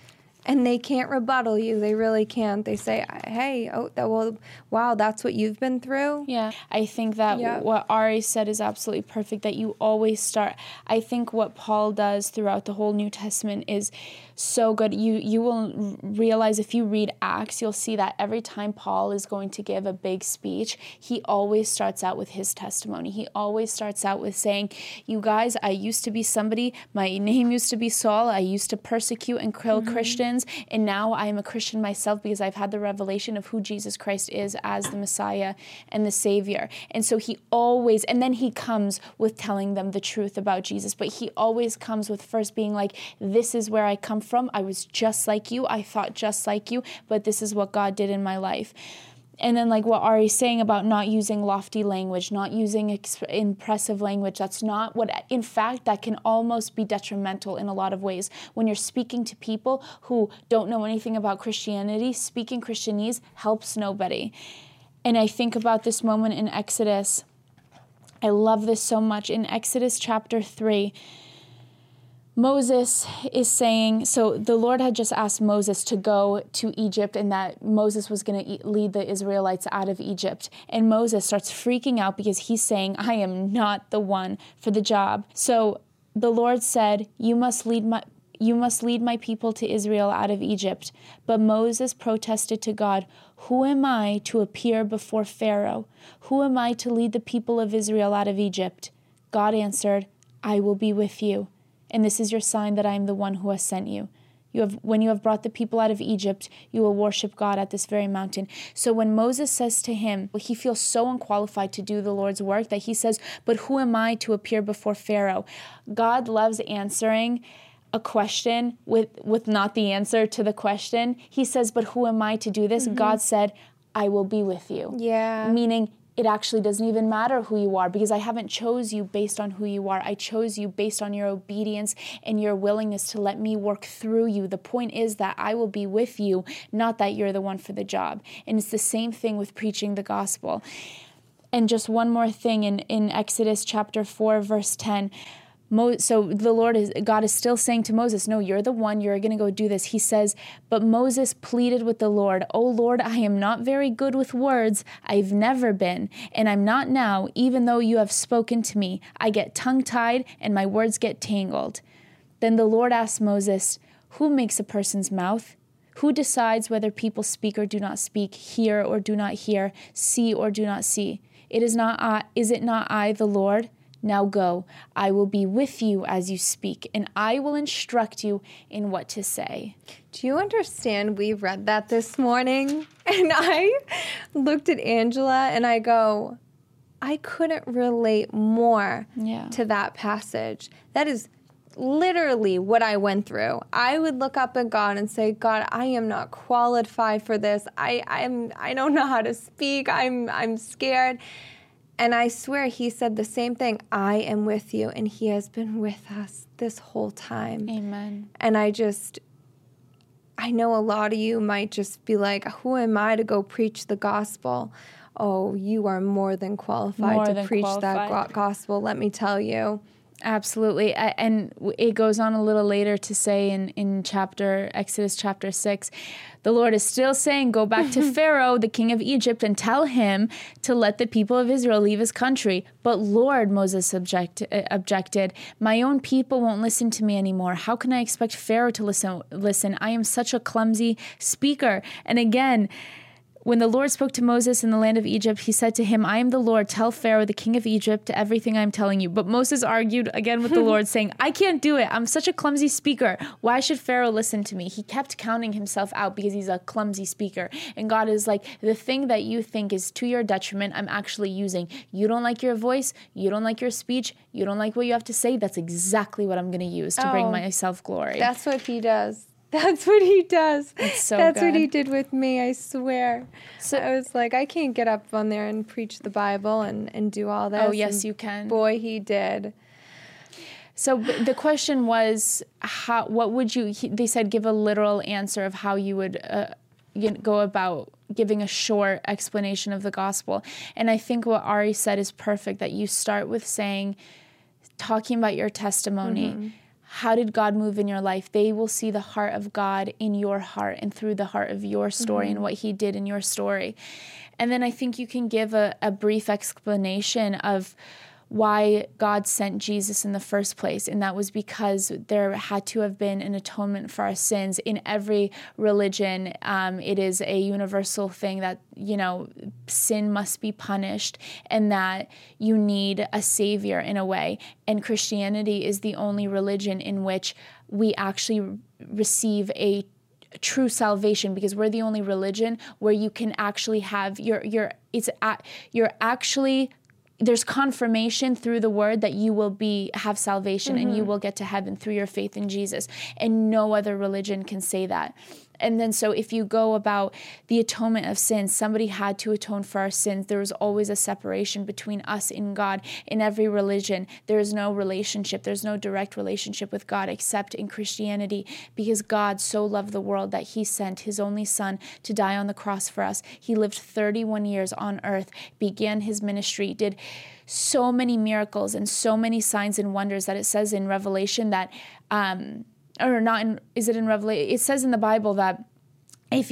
And they can't rebuttal you. They really can't. They say, hey, wow, that's what you've been through? Yeah. I think that what Ari said is absolutely perfect, that you always start. I think what Paul does throughout the whole New Testament is so good. You will realize if you read Acts, you'll see that every time Paul is going to give a big speech, he always starts out with his testimony. He always starts out with saying, you guys, I used to be somebody. My name used to be Saul. I used to persecute and kill Christians. And now I am a Christian myself because I've had the revelation of who Jesus Christ is as the Messiah and the Savior. And so he always, and then he comes with telling them the truth about Jesus. But he always comes with first being like, this is where I come from. I was just like you. I thought just like you. But this is what God did in my life. And then like what Ari's saying about not using lofty language, not using impressive language, that's not what, in fact, that can almost be detrimental in a lot of ways. When you're speaking to people who don't know anything about Christianity, speaking Christianese helps nobody. And I think about this moment in Exodus. I love this so much. In Exodus chapter 3, Moses is saying, so the Lord had just asked Moses to go to Egypt and that Moses was going to lead the Israelites out of Egypt. And Moses starts freaking out because he's saying, I am not the one for the job. So the Lord said, you must lead my people to Israel out of Egypt. But Moses protested to God, who am I to appear before Pharaoh? Who am I to lead the people of Israel out of Egypt? God answered, I will be with you. And this is your sign that I am the one who has sent you. When you have brought the people out of Egypt, you will worship God at this very mountain. So when Moses says to him, he feels so unqualified to do the Lord's work that he says, but who am I to appear before Pharaoh? God loves answering a question with not the answer to the question. He says, but who am I to do this? God said, I will be with you. Yeah. Meaning, it actually doesn't even matter who you are because I haven't chose you based on who you are. I chose you based on your obedience and your willingness to let me work through you. The point is that I will be with you, not that you're the one for the job. And it's the same thing with preaching the gospel. And just one more thing in Exodus chapter 4, verse 10, so God is still saying to Moses, no, you're the one, you're going to go do this. He says, but Moses pleaded with the Lord, oh Lord, I am not very good with words. I've never been, and I'm not now, even though you have spoken to me. I get tongue-tied and my words get tangled. Then the Lord asked Moses, who makes a person's mouth? Who decides whether people speak or do not speak, hear or do not hear, see or do not see? Is it not I, the Lord? Now go, I will be with you as you speak, and I will instruct you in what to say. Do you understand? We read that this morning, and I looked at Angela, and I go, I couldn't relate more to that passage. That is literally what I went through. I would look up at God and say, God, I am not qualified for this. I don't know how to speak. I'm scared. And I swear he said the same thing. I am with you, and he has been with us this whole time. Amen. And I know a lot of you might just be like, who am I to go preach the gospel? Oh, you are more than qualified to preach that gospel, let me tell you. Absolutely. And it goes on a little later to say in Exodus chapter 6, the Lord is still saying, go back to Pharaoh, the king of Egypt, and tell him to let the people of Israel leave his country. But Lord, Moses objected, my own people won't listen to me anymore. How can I expect Pharaoh to listen? I am such a clumsy speaker. And again, when the Lord spoke to Moses in the land of Egypt, he said to him, I am the Lord. Tell Pharaoh, the king of Egypt, everything I am telling you. But Moses argued again with the Lord, saying, I can't do it. I'm such a clumsy speaker. Why should Pharaoh listen to me? He kept counting himself out because he's a clumsy speaker. And God is like, the thing that you think is to your detriment, I'm actually using. You don't like your voice. You don't like your speech. You don't like what you have to say. That's exactly what I'm going to use to bring myself glory. That's what he does. That's what he does. That's That's what he did with me, I swear. So I was like, I can't get up on there and preach the Bible and do all this. Oh, yes, you can. Boy, he did. So the question was, what would you, they said, give a literal answer of how you would go about giving a short explanation of the gospel. And I think what Ari said is perfect, that you start with talking about your testimony. how did God move in your life? They will see the heart of God in your heart and through the heart of your story and what he did in your story. And then I think you can give a brief explanation of why God sent Jesus in the first place. And that was because there had to have been an atonement for our sins. In every religion, it is a universal thing that, sin must be punished and that you need a savior in a way. And Christianity is the only religion in which we actually receive a true salvation, because we're the only religion where you can actually have there's confirmation through the word that you will have salvation and you will get to heaven through your faith in Jesus. And no other religion can say that. And then so if you go about the atonement of sins, somebody had to atone for our sins. There was always a separation between us and God. In every religion, there is no relationship. There's no direct relationship with God except in Christianity, because God so loved the world that he sent his only son to die on the cross for us. He lived 31 years on earth, began his ministry, did so many miracles and so many signs and wonders that it says in Revelation that, is it in Revelation? It says in the Bible that if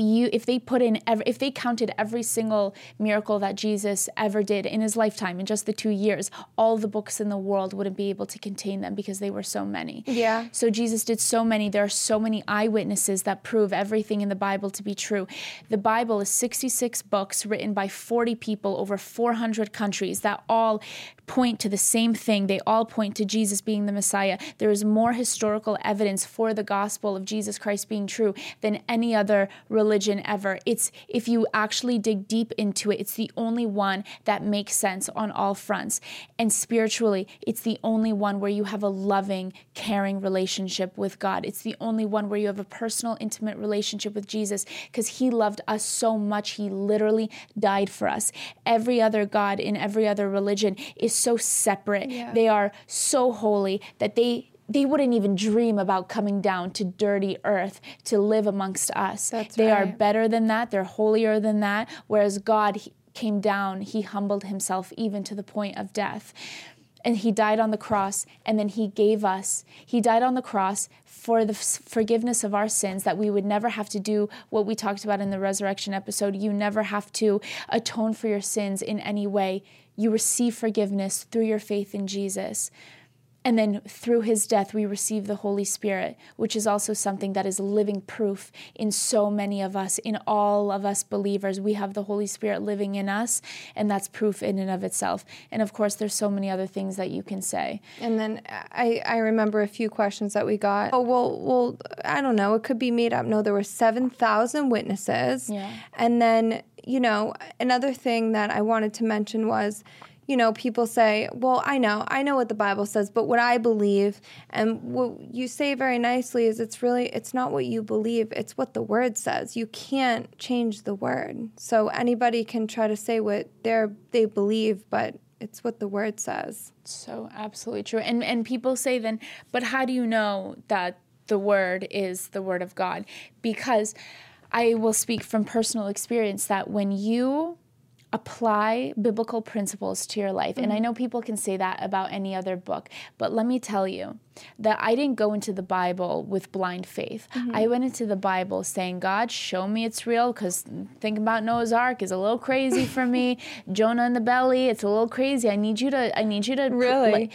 they counted every single miracle that Jesus ever did in his lifetime, in just the 2 years, all the books in the world wouldn't be able to contain them because they were so many. Yeah. So Jesus did so many. There are so many eyewitnesses that prove everything in the Bible to be true. The Bible is 66 books written by 40 people over 400 countries that all point to the same thing. They all point to Jesus being the Messiah. There is more historical evidence for the gospel of Jesus Christ being true than any other religion ever. If you actually dig deep into it, it's the only one that makes sense on all fronts. And spiritually, it's the only one where you have a loving, caring relationship with God. It's the only one where you have a personal, intimate relationship with Jesus, because he loved us so much, he literally died for us. Every other God in every other religion is so separate. Yeah. They are so holy that they wouldn't even dream about coming down to dirty earth to live amongst us. They are better than that. They're holier than that. Whereas God came down, he humbled himself even to the point of death. And he died on the cross, and then he died on the cross for the forgiveness of our sins, that we would never have to do what we talked about in the resurrection episode. You never have to atone for your sins in any way. You receive forgiveness through your faith in Jesus. And then through his death, we receive the Holy Spirit, which is also something that is living proof in so many of us, in all of us believers. We have the Holy Spirit living in us, and that's proof in and of itself. And of course, there's so many other things that you can say. And then I remember a few questions that we got. Oh, well, I don't know. It could be made up. No, there were 7,000 witnesses. Yeah. And then, another thing that I wanted to mention was, people say, well, I know what the Bible says, but what I believe, and what you say very nicely is it's not what you believe, it's what the word says. You can't change the word. So anybody can try to say what they believe, but it's what the word says. So absolutely true. And people say then, but how do you know that the word is the word of God? Because I will speak from personal experience that when you apply biblical principles to your life. And I know people can say that about any other book, but let me tell you that I didn't go into the Bible with blind faith. I went into the Bible saying, God, show me it's real, because thinking about Noah's Ark is a little crazy for me. Jonah in the belly, it's a little crazy. I need you to really?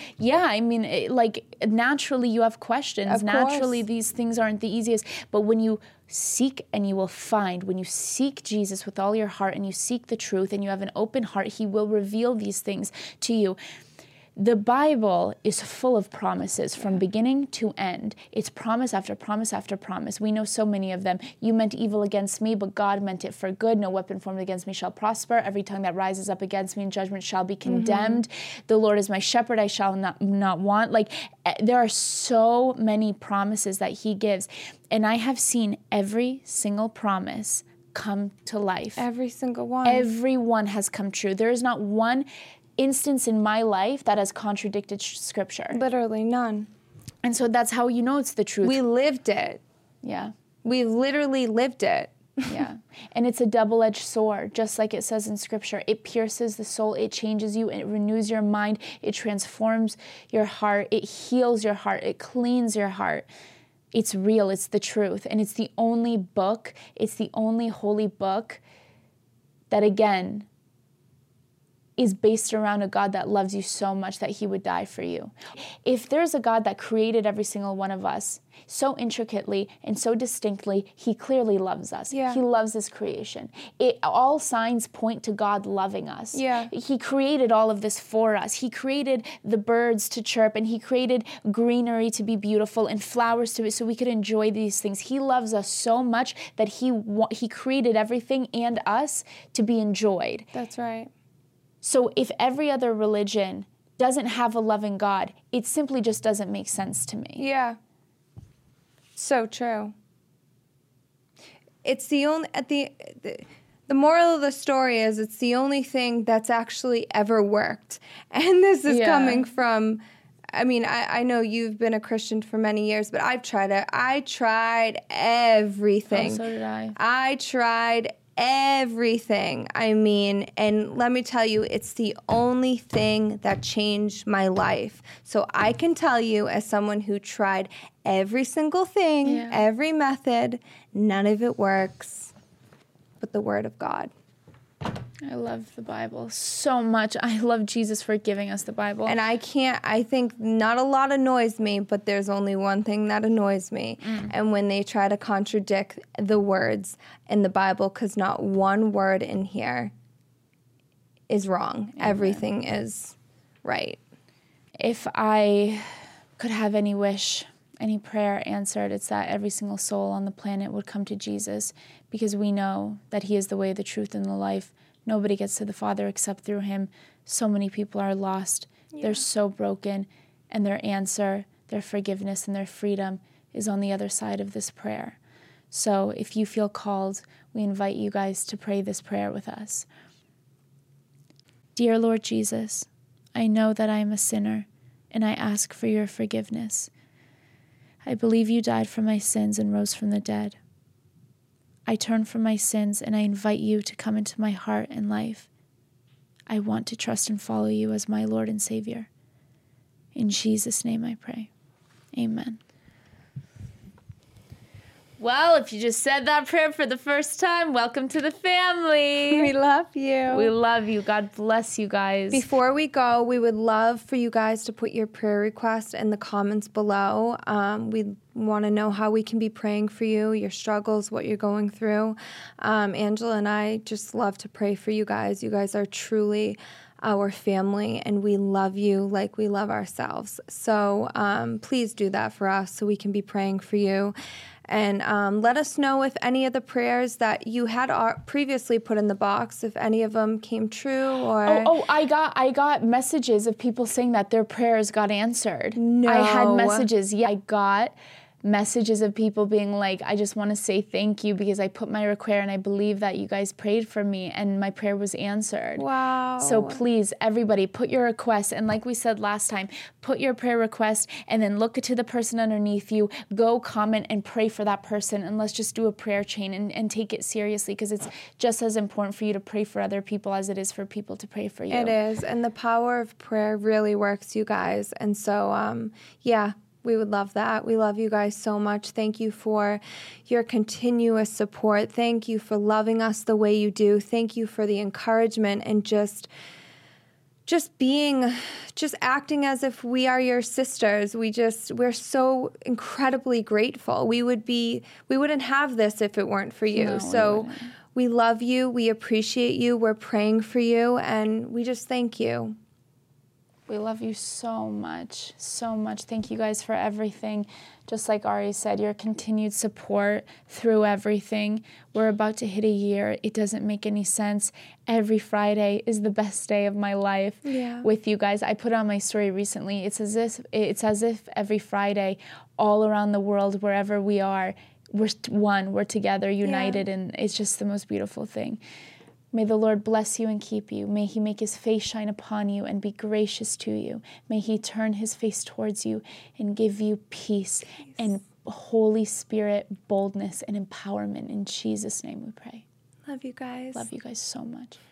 Naturally you have questions. Of naturally course. These things aren't the easiest, but when you seek and you will find, when you seek Jesus with all your heart and you seek the truth and you have an open heart, he will reveal these things to you. The Bible is full of promises from beginning to end. It's promise after promise after promise. We know so many of them. You meant evil against me, but God meant it for good. No weapon formed against me shall prosper. Every tongue that rises up against me in judgment shall be condemned. The Lord is my shepherd, I shall not want. There are so many promises that he gives. And I have seen every single promise come to life. Every single one. Every one has come true. There is not one instance in my life that has contradicted scripture. Literally none. And so that's how you know it's the truth. We lived it. Yeah. We literally lived it. Yeah. And it's a double-edged sword, just like it says in Scripture. It pierces the soul, it changes you, it renews your mind, it transforms your heart, it heals your heart, it cleans your heart. It's real, it's the truth. And it's the only book, it's the only holy book that, again, is based around a God that loves you so much that he would die for you. If there's a God that created every single one of us so intricately and so distinctly, he clearly loves us. Yeah. He loves his creation. All signs point to God loving us. Yeah. He created all of this for us. He created the birds to chirp, and he created greenery to be beautiful and flowers to be so we could enjoy these things. He loves us so much that he created everything and us to be enjoyed. That's right. So if every other religion doesn't have a loving God, it simply just doesn't make sense to me. Yeah. So true. It's the only, the moral of the story is it's the only thing that's actually ever worked. And this is coming from, I mean, I know you've been a Christian for many years, but I've tried it. I tried everything. Oh, so did I. I tried everything. I mean, and let me tell you, it's the only thing that changed my life. So I can tell you, as someone who tried every single thing, every method, none of it works but the Word of God. I love the Bible so much. I love Jesus for giving us the Bible. And I think not a lot annoys me, but there's only one thing that annoys me. And when they try to contradict the words in the Bible, because not one word in here is wrong. Amen. Everything is right. If I could have any wish, any prayer answered, it's that every single soul on the planet would come to Jesus, because we know that he is the way, the truth, and the life. Nobody gets to the Father except through him. So many people are lost. Yeah. They're so broken, and their answer, their forgiveness, and their freedom is on the other side of this prayer. So if you feel called, we invite you guys to pray this prayer with us. Dear Lord Jesus, I know that I am a sinner, and I ask for your forgiveness. I believe you died for my sins and rose from the dead. I turn from my sins, and I invite you to come into my heart and life. I want to trust and follow you as my Lord and Savior. In Jesus' name I pray. Amen. Well, if you just said that prayer for the first time, welcome to the family. We love you. We love you. God bless you guys. Before we go, we would love for you guys to put your prayer request in the comments below. We want to know how we can be praying for you, your struggles, what you're going through. Angela and I just love to pray for you guys. You guys are truly our family, and we love you like we love ourselves. So please do that for us so we can be praying for you. And let us know if any of the prayers that you had previously put in the box, if any of them came true, or... I got messages of people saying that their prayers got answered. No. I had messages. Yeah, I got messages of people being like, I just want to say thank you because I put my prayer and I believe that you guys prayed for me and my prayer was answered. Wow. So please, everybody, put your request. And like we said last time, put your prayer request and then look to the person underneath you, go comment and pray for that person. And let's just do a prayer chain and take it seriously, because it's just as important for you to pray for other people as it is for people to pray for you. It is. And the power of prayer really works, you guys. And so, we would love that. We love you guys so much. Thank you for your continuous support. Thank you for loving us the way you do. Thank you for the encouragement and just acting as if we are your sisters. We're so incredibly grateful. We wouldn't have this if it weren't for you. No, so we love you. We appreciate you. We're praying for you, and we just thank you. We love you so much, so much. Thank you guys for everything. Just like Ari said, your continued support through everything. We're about to hit a year. It doesn't make any sense. Every Friday is the best day of my life with you guys. I put on my story recently. It's as if every Friday, all around the world, wherever we are, we're one, we're together, united, and it's just the most beautiful thing. May the Lord bless you and keep you. May he make his face shine upon you and be gracious to you. May he turn his face towards you and give you peace and Holy Spirit boldness and empowerment. In Jesus' name we pray. Love you guys. Love you guys so much.